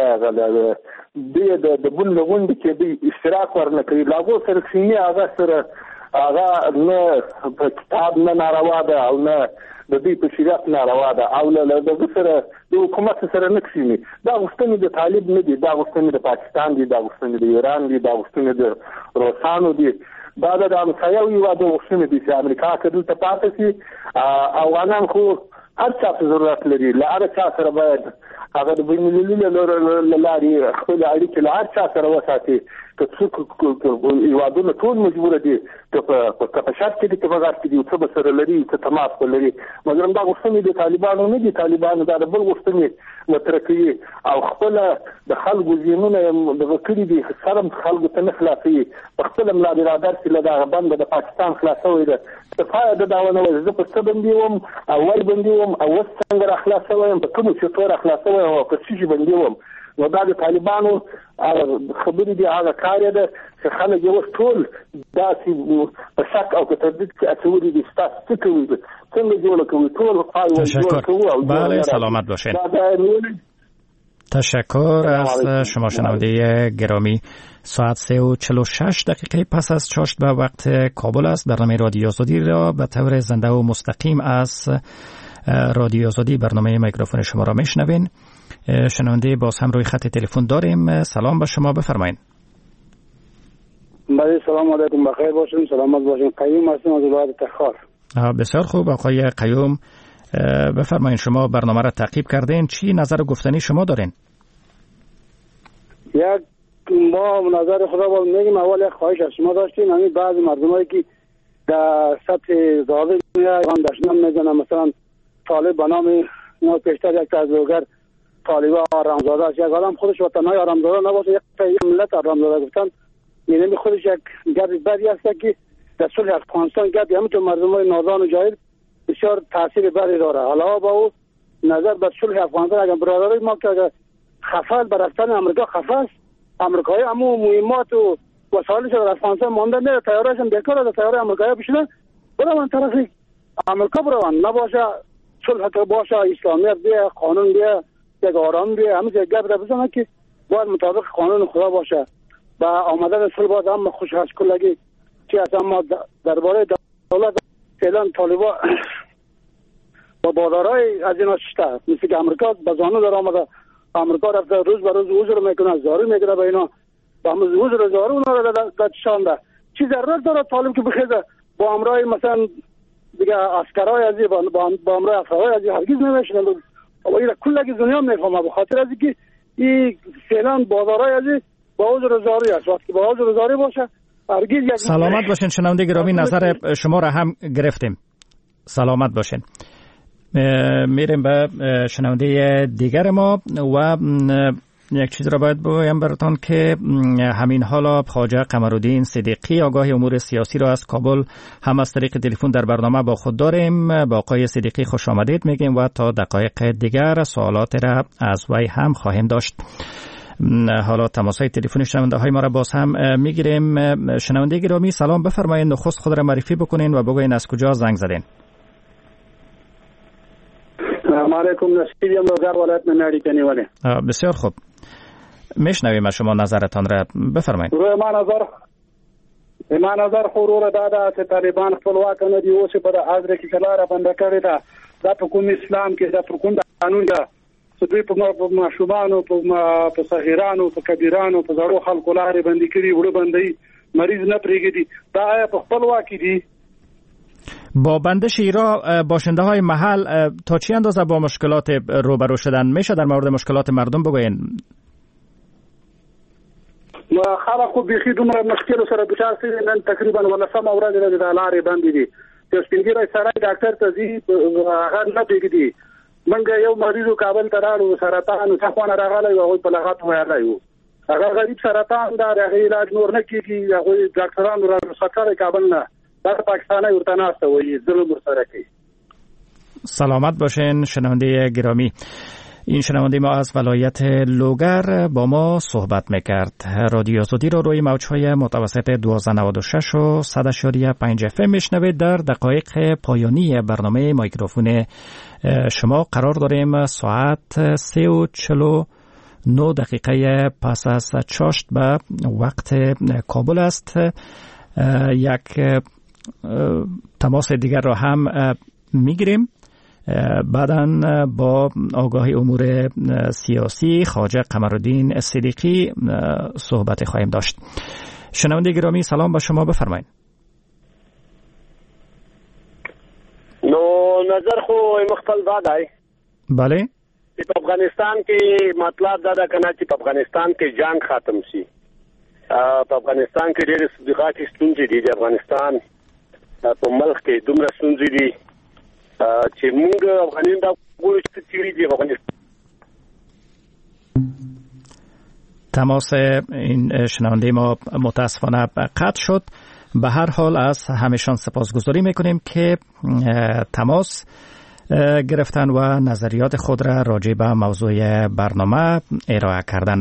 د بن له غونډې کې دوی اشتراک ورنه کوي، له هغو سره کښېني هغه سره هغه نه په کتاب نه ناروا ده او نه د دوی په شریعت ناروا ده او له دغه سره د حکومت سره نه کښېني. دا غوښتنې د طالب نه دي، دا غوښتنې د پاکستان دي، دا غوښتنې د ایران دي، دا غوښتنې د روسانو دي، دا د همسایو هېوادو غوښتنې دي چې امریکا که دلته پاتې شي. افغانان خو هر چا ته ضرورت لري، له هر چا سره باید هغه د بین المللي له لارې خپلې اړیکې له هر چا سره وساتي. که څوک هېوادونه ټول مجبوره دي که په شرط کې دي که په غرب کې دي څه به سره لري څه تماس به لري، مګر دا غوښتنې د طالبانو نه دي. طالبانو دا د بل غوښتنې مطرح کوي او خپله د خلکو ذهنونه دغه کړي دي، سره خلکو ته نه خلاصوي. په خپله ملا برادر چې له دغه بنده د پاکستان خلاصوی ده دفاع د دا ونه وایي زه په څه بندي وم، اول بندي وم او اوس څنګه را خلاصوی یم، په کومو شیطو را خلاصوی یم او په څه شي بندي وم. نو دا د طالبانو خبرې دي، هغه کار یې ده چې خلک یې اوس ټول داسې په شک او په تردید کې اچولي دي. ستاسو څه کوئ، څنګه جوړه کوئ، ټول خواهی جوړه کوو. بله، سلامت باشین. تشکر از شما شنونده گرامی. ساعت 3:46 پس از چاشت به وقت کابل است. برنامه رادیو آزادی را به طور زنده و مستقیم از رادیو آزادی برنامه میکروفون شما را میشنوین. شنونده باز هم روی خط تلفن داریم. سلام به شما، بفرمایید. بله، سلام علیکم، بخیر باشین، سلامت باشین. قیوم هستم از ولایت تخار. بسیار خوب آقای قیوم، بفرمایید شما برنامه را تعقیب کردین، چی نظر گفتنی شما دارین؟ یک ما نظر خدا با میگیم اول یک خواهش از شما داشتیم، همین بعضی مردمایی که در سطح ظاهر میان دشمن میزنن، مثلا طالب به نام ما پیشتر یک تجربه‌گر طالبا آرامزاده است، یک آدم خودش وطنهای آرامزاده نباشه، یک ملت آرامزاده گفتن، یعنی خودش یک گپ بدی است که در صلح افغانستان گپ همینطور مردمای نادان و جاهل بسیار تاثیر بدی داره. حالا با او نظر به صلح افغانستان اگر برادرای ما که خفا بر رفتن امریکا خفا است، امریکایی همو مهمات و وسایلش در افغانستان مانده نه، تیارش هم بیکار است، تیار امریکایی بشینن برون طرف امریکا برون، نباشه صلح که باشه، اسلامیت بیا، قانون بیا، یک آرام بیا، همه جای گپ بزنه که باید مطابق قانون خدا باشه. با آمدن صلح باید هم خوش هست کلگی که اصلا ما درباره دولت فعلا طالبا با بادارای از اینا شده، مثل که امریکا به زانو در آمده، امریکا رفته روز به روز حضور میکنه، زاری میکنه به اینا، با همه حضور زاری اونا را در چشانده. چی ضرورت داره طالب که بخیده با امرای مثلا دیگه عسکرای ازی با امرای افرای ازی هرگز نمیشنن و اینا کلگی دنیا میفهمه، به خاطر ازی که این فعلا بادارای ازی با حضور زاری است، وقتی با حضور زاری باشه هرگز یک. سلامت باشین شنونده گرامی، نظر شما را هم گرفتیم. سلامت باشین. میریم به شنونده دیگر ما و یک چیز را باید بگویم براتون که همین حالا خواجه قمرالدین صدیقی آگاه امور سیاسی را از کابل هم از طریق تلفن در برنامه با خود داریم. با آقای صدیقی خوش آمدید میگیم و تا دقایق دیگر سوالات را از وی هم خواهیم داشت. حالا تماس‌های تلفنی شنونده های ما را باز هم میگیریم. شنونده گرامی سلام، بفرمایید نخست خود را معرفی بکنین و بگوین از کجا زنگ زدین. سلام علیکم، نصیریم لوگر ولایت نمیاری کنیواله. بسیار خوب، میشنویم از شما نظرتان را، بفرمایید. روی ما نظر به من نظر خورور داده چې طالبان خپلواک نه دي، اوس په حاضر کې کلاره بنده کړې ده دا په کوم اسلام کې دا په کوم قانون ده چې دوی په ماشومانو په صغیرانو په کبیرانو په زړو خلکو لارې بندي کړي، وړو بندي مریض نه پرېږدي. دا آیا په خپلواکي دي؟ با بندش ایرا باشنده های محل تا چی اندازه با مشکلات روبرو شدن؟ میشه در مورد مشکلات مردم بگوین؟ خلکو بیخي دومره مشکل سره دچار شوي، نن تقریبا 18 ورځ د لارې بندې دي. یو سپین ږیری سړی ډاکټر ته ځي هغه نه پرېږدي. موږ یو مریض کابل ته راړو، سرطان څه خوانه راغلی و، هغوی په لغت ویلی و. هغه غریب سرطان دا د هغې علاج نور نه کېږي، هغوی ډاکټرانو را رخصت کړی کابل نه، دا پاکستانی ورته ناسته وایي ظلم ورسره کوي. سلامت باشین شنونده گرامی. این شنونده ما از ولایت لوگر با ما صحبت میکرد. رادیو آزادی را روی موجهای متوسط 1296 و 100.5 FM میشنوید. در دقایق پایانی برنامه میکروفون شما قرار داریم. ساعت 3:49 دقیقه پس از چاشت به وقت کابل است. یک تماس دیگر را هم میگیریم. بعداً با آگاهی امور سیاسی خواجه قمرالدین صدیقی صحبت خواهیم داشت. شنونده گرامی سلام به شما، بفرمایید. نو نظر خو مختل دادای. بله. په افغانستان کې مطلب دا ده کنه چې په افغانستان کې جنگ ختم شي. په افغانستان کې ډېر صدقاتي ستونزې دي. د افغانستان په ملک کې دومره ستونزې دي چې موږ افغانان دا ګورو چې چیرې دی افغانستان. تماس این شنونده ما متاسفانه قطع شد. به هر حال از همشان سپاسگزاری میکنیم که تماس گرفتن و نظریات خود را راجع به موضوع برنامه ارائه کردن.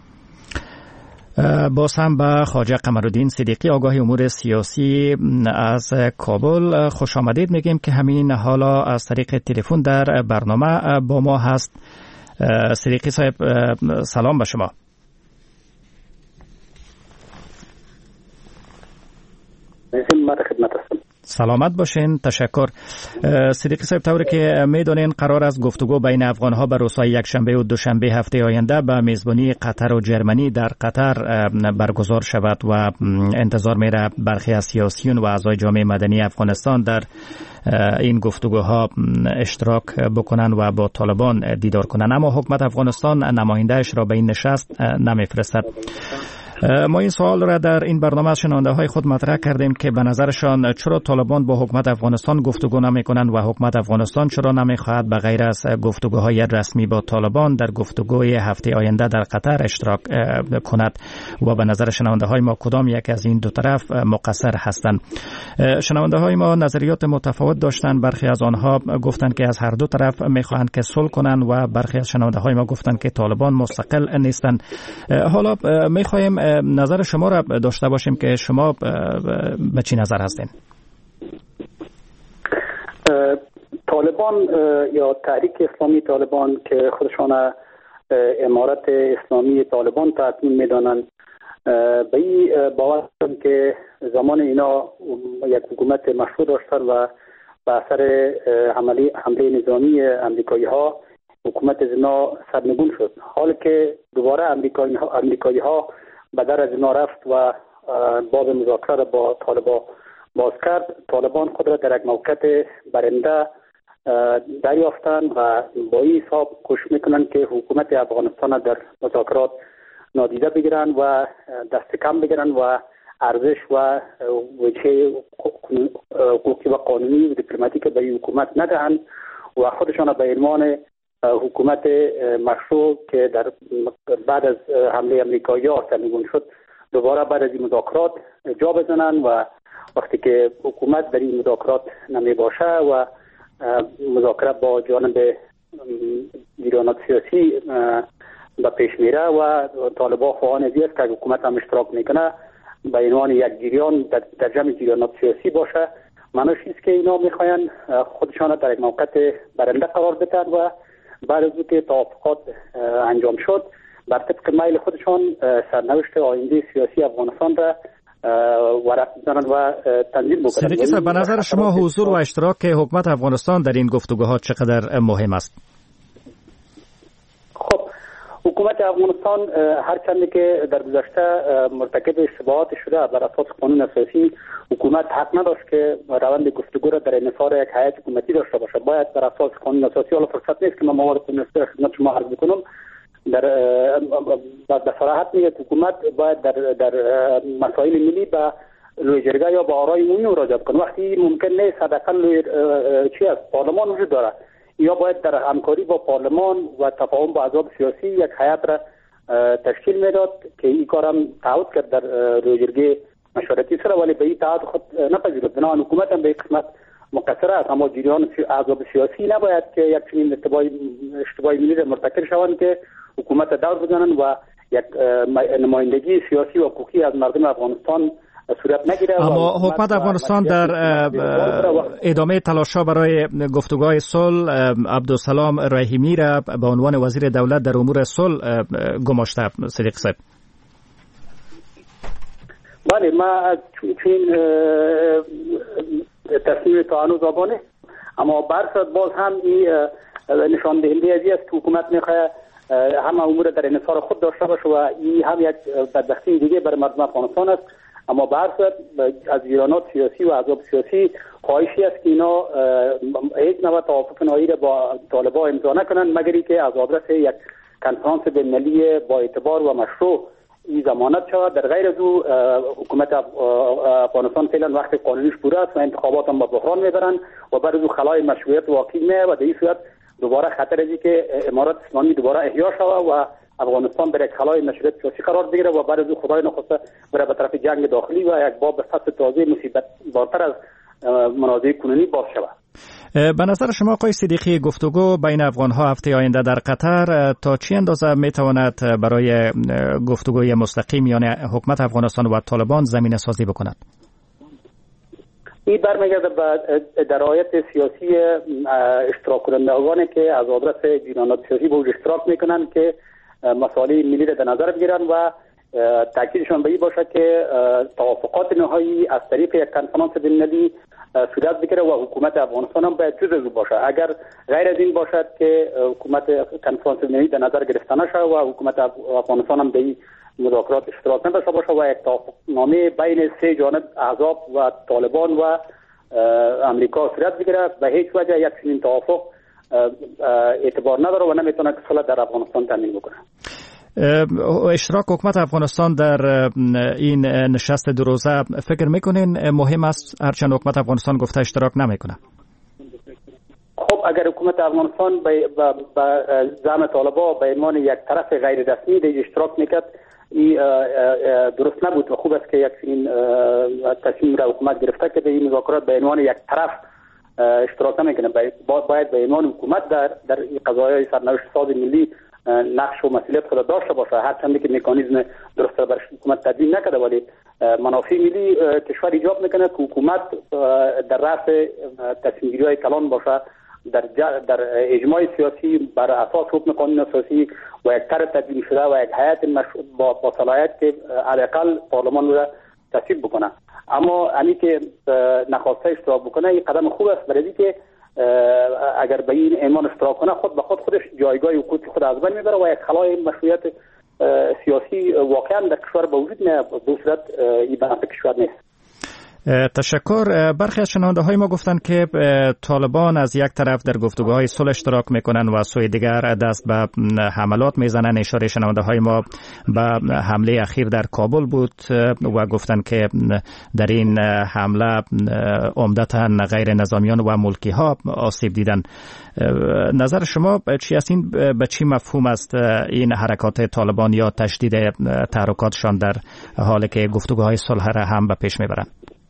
باز هم به خواجه قمرالدین صدیقی آگاهی امور سیاسی از کابل خوش آمدید میگیم که همین حالا از طریق تلفن در برنامه با ما هست. صدیقی صاحب سلام به شما. سلامت باشین، تشکر. صدیقی صاحب، طوری که میدونین قرار است گفتگو بین افغان‌ها به روزهای یکشنبه و دوشنبه هفته آینده به میزبانی قطر و جرمنی در قطر برگزار شود و انتظار میره برخی از سیاسیون و اعضای جامعه مدنی افغانستان در این گفتگوها اشتراک بکنن و با طالبان دیدار کنن، اما حکومت افغانستان نماینده‌اش را به این نشست نمیفرستد. ما این سوال را در این برنامه از شنونده های خود مطرح کردیم که به نظرشان چرا طالبان با حکومت افغانستان گفتگو نمی کنند و حکومت افغانستان چرا نمی خواهد به غیر از گفتگوهای رسمی با طالبان در گفتگوی هفته آینده در قطر اشتراک کند و به نظر شنونده های ما کدام یک از این دو طرف مقصر هستند. شنونده های ما نظریات متفاوت داشتند. برخی از آنها گفتند که از هر دو طرف می خواهند که صلح کنند و برخی از شنونده های ما گفتند که طالبان مستقل نیستند. حالا می خواهیم نظر شما را داشته باشیم که شما به چی نظر هستین؟ طالبان یا تحریک اسلامی طالبان که خودشان امارت اسلامی طالبان تضمین میدانند، به این باور هستند که زمان اینا یک حکومت مشروع داشتند و به اثر حمله نظامی امریکایی ها حکومت زنا سرنگون شد. حال که دوباره امریکایی ها به در از اینا رفت و باب مذاکره با طالبان باز کرد، طالبان خود را در یک موقعیت برنده دریافتند و با این حساب کوشش میکنند که حکومت افغانستان در مذاکرات نادیده بگیرند و دست کم بگیرند و ارزش و وجه حقوقی و قانونی و دیپلماتیک به این حکومت ندهند و خودشان به عنوان حکومت مشروع که در بعد از حمله امریکایی‌ها سرنگون شد دوباره بعد از این مذاکرات جا بزنند و وقتی که حکومت در این مذاکرات نمی باشه و مذاکره با جانب جریانات سیاسی به پیش میره و طالبان خواهان است که حکومت هم اشتراک میکنه به عنوان یک جریان در جمع جریانات سیاسی باشه، معنیش است که اینا میخواین خودشان در یک موقعیت برنده قرار بدن و بعد از اینکه توافقات انجام شد بر طبق میل خودشان سرنوشت آینده سیاسی افغانستان را ورق بزنن و تنظیم بکنن. صدیقی صاحب، به نظر شما حضور و اشتراک حکومت افغانستان در این گفتگوها چقدر مهم است؟ خب حکومت افغانستان هرچند که در گذشته مرتکب اشتباهات شده، بر اساس قانون اساسی حکومت حق نداشت که روند گفتگو را در انحصار یک هیئت حکومتی داشته باشه. باید بر اساس قانون اساسی، حالا فرصت نیست که من موارد قانون اساسی خدمت شما عرض بکنم، در صراحت میگه حکومت باید در مسائل ملی به لوی جرگه یا به آرای عمومی مراجعه کنه. وقتی ممکن نیست حداقل پارلمان وجود داره، یا باید در همکاری با پارلمان و تفاهم با احزاب سیاسی یک هیئت را تشکیل میداد که این کارم تعهد کرد در لوی جرگه مشورتی سره، ولی به این تعهد خود نپذیرفت. بنابراین حکومت هم به قسمت مقصر است، اما جریان احزاب سیاسی نباید که یک چنین اشتباهی ملی مرتکب شوند که حکومت دور بزنن و یک نمایندگی سیاسی و حقوقی از مردم افغانستان صورت نگیره. اما حکومت افغانستان در ادامه تلاش‌ها برای گفتگوهای صلح عبدالسلام رحیمی را به عنوان وزیر دولت در امور صلح گماشته. صدیق صاحب، بله، ما چون تصمیم تا هنوز آبانه، اما برصد باز هم این نشان دهنده ازی است که حکومت میخواه همه امور در انحصار خود داشته باشه و این هم یک بدبختی دیگه برای مردم افغانستان است. اما برصد از جریانات سیاسی و احزاب سیاسی خواهشی است که اینا هیچ نوع توافق نهایی را با طالبان امضا نکنند مگر اینکه از آدرس یک کنفرانس بین‌المللی با اعتبار و مشروع این ضمانت شود. در غیر از او حکومت افغانستان فعلا وقت قانونیش پوره است و انتخابات هم با بحران میبرن و بعد از او خلای مشروعیت واقع میه و در این صورت دوباره خطر ازی که امارات اسلامی دوباره احیا شود و افغانستان بر یک خلای مشروعیت سیاسی قرار بگیره و بعد از او خدای نخواسته بره به طرف جنگ داخلی و یک باب فصل تازه مصیبت بارتر از منازعه کنونی باز شود. به نظر شما آقای صدیقی، گفتگو بین افغان‌ها هفته آینده در قطر تا چه اندازه میتواند برای گفتگوی مستقیم یعنی حکومت افغانستان و طالبان زمینه سازی بکند؟ این برمیگرده به درایت سیاسی اشتراک کنندگانی که از آدرس جریانات سیاسی به اشتراک میکنند که مسائل ملی را در نظر بگیرند و تاکیدشان به این باشه که توافقات نهایی از طریق یک کنفرانس بین‌المللی صورت بگیره و حکومت افغانستان هم باید جزء از باشه. اگر غیر از این باشد که حکومت کنفرانس بین‌المللی در نظر گرفته نشه و حکومت افغانستان هم به این مذاکرات اشتراک نداشته باشه و یک توافقنامه بین سه جانب احزاب و طالبان و امریکا صورت بگیره، به هیچ وجه یک چنین توافق اعتبار نداره و نمیتونه که صلح در افغانستان تامین بکنه. اشتراک حکومت افغانستان در این نشست دو روزه فکر میکنین مهم است، هرچند حکومت افغانستان گفته اشتراک نمیکنه؟ خب اگر حکومت افغانستان به زعم طالبان به عنوان یک طرف غیر رسمی در اشتراک میکرد، این درست نبود و خوب است که یک چنین تصمیم را حکومت گرفته که در این مذاکرات به عنوان یک طرف اشتراک نمیکنه. باید به عنوان حکومت در قضایای سرنوشت ساز ملی نقش و مسئولیت خود داشته باشه، هرچند که مکانیزم درست را برای حکومت تدوین نکرده، ولی منافع ملی کشور ایجاب میکنه که حکومت در رأس تصمیم گیری های کلان باشه در اجماع سیاسی بر اساس حکم قانون اساسی و یک طرح تدوین شده و یک هیئت با صلاحیت که حداقل پارلمان را تصویب بکنه. اما امی که نخواسته اشتراک بکنه این قدم خوب است، برای اینکه اگر به این ایمان اشتراک کنه خود به خودش جایگاه حقوقی خود از بین میبره و یک خلای مشروعیت سیاسی واقعا در کشور به وجود میاد. به صورت این بنفع کشور نیست. تشکر. برخی از شنونده های ما گفتند که طالبان از یک طرف در گفتگوهای صلح اشتراک میکنن و سوی دیگر دست به حملات میزنن. اشاره شنونده های ما به حمله اخیر در کابل بود و گفتند که در این حمله عمدتاً غیر نظامیان و ملکی ها آسیب دیدن. نظر شما چی است؟ این به چی مفهوم است این حرکات طالبان یا تشدید تحرکاتشان در حالی که گفتگوهای صلح را هم به پیش میبرن؟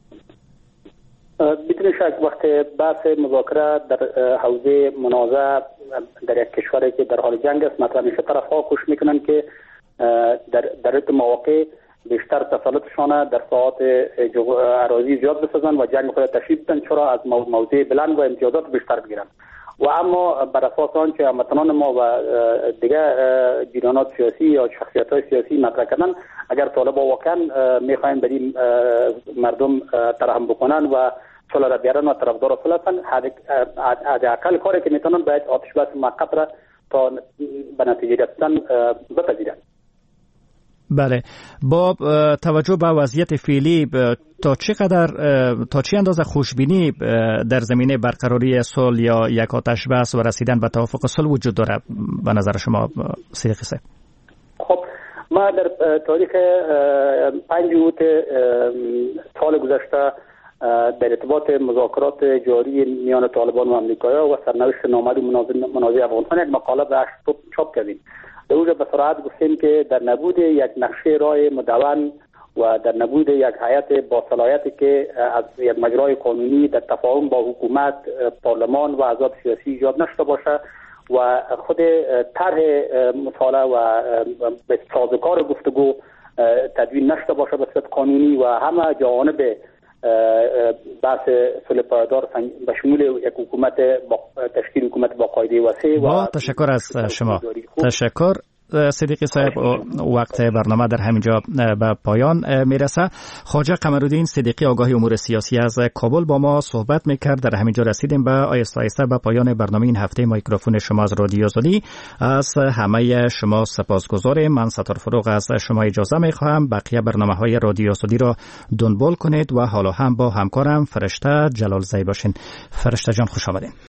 بدون شک وقت بحث مذاکره در حوزه منازعه در یک کشوری که در حال جنگ است مطرح میشه، طرف‌ها کوشش میکنن که در این مواقع بیشتر تسلطشان در ساحات اراضی زیاد بسازن و جنگ خود تشدید بدن، چرا از موضع بلند و امتیازات بیشتر بگیرن. و اما بر اساس آنچه هموطنان ما و دیگه جریانات سیاسی یا شخصیت‌های سیاسی مطرح کردن، اگر طالبان واقعا میخواین بریم مردم ترحم بکنن و صلح را بیارن و طرفدار صلح هستن، حداقل کاری که میتونن باید آتش بس موقت را تا به نتیجه رسیدن بپذیرن. بله، با توجه به وضعیت فعلی تا چه اندازه خوشبینی در زمینه برقراری صلح یا یک آتش بس و رسیدن به توافق صلح وجود داره به نظر شما صدیقی صاحب؟ خب ما در تاریخ 5 اوت سال گذشته در ارتباط مذاکرات جاری میان طالبان و امریکایا و سرنوشت نامعلوم منازع افغانستان یک مقاله به 8 صبح چاپ کردیم. در اونجا به صراحت گفتیم که در نبود یک نقشه راه مدون و در نبود یک هیئت با صلاحیتی که از یک مجرای قانونی در تفاهم با حکومت، پارلمان و احزاب سیاسی ایجاد نشده باشه و خود طرح مصالحه و سازوکار گفتگو تدوین نشده باشه به صورت قانونی و همه جوانب بحث صلح پایدار به شمول یک حکومت تشکیل حکومت با قاعده وسیع و تشکر از شما. تشکر صدیقی صاحب. وقت برنامه در همینجا به پایان میرسه. خواجه قمرالدین صدیقی آگاهی امور سیاسی از کابل با ما صحبت میکرد. در همینجا رسیدیم به آهسته آهسته به پایان برنامه این هفته میکروفون شما از رادیو آزادی. از همه شما سپاسگزاریم. من ستار فروغ از شما اجازه میخواهم بقیه برنامه‌های رادیو آزادی را دنبال کنید و حالا هم با همکارم فرشته جلال زی باشین. فرشته جان خوش آمدین.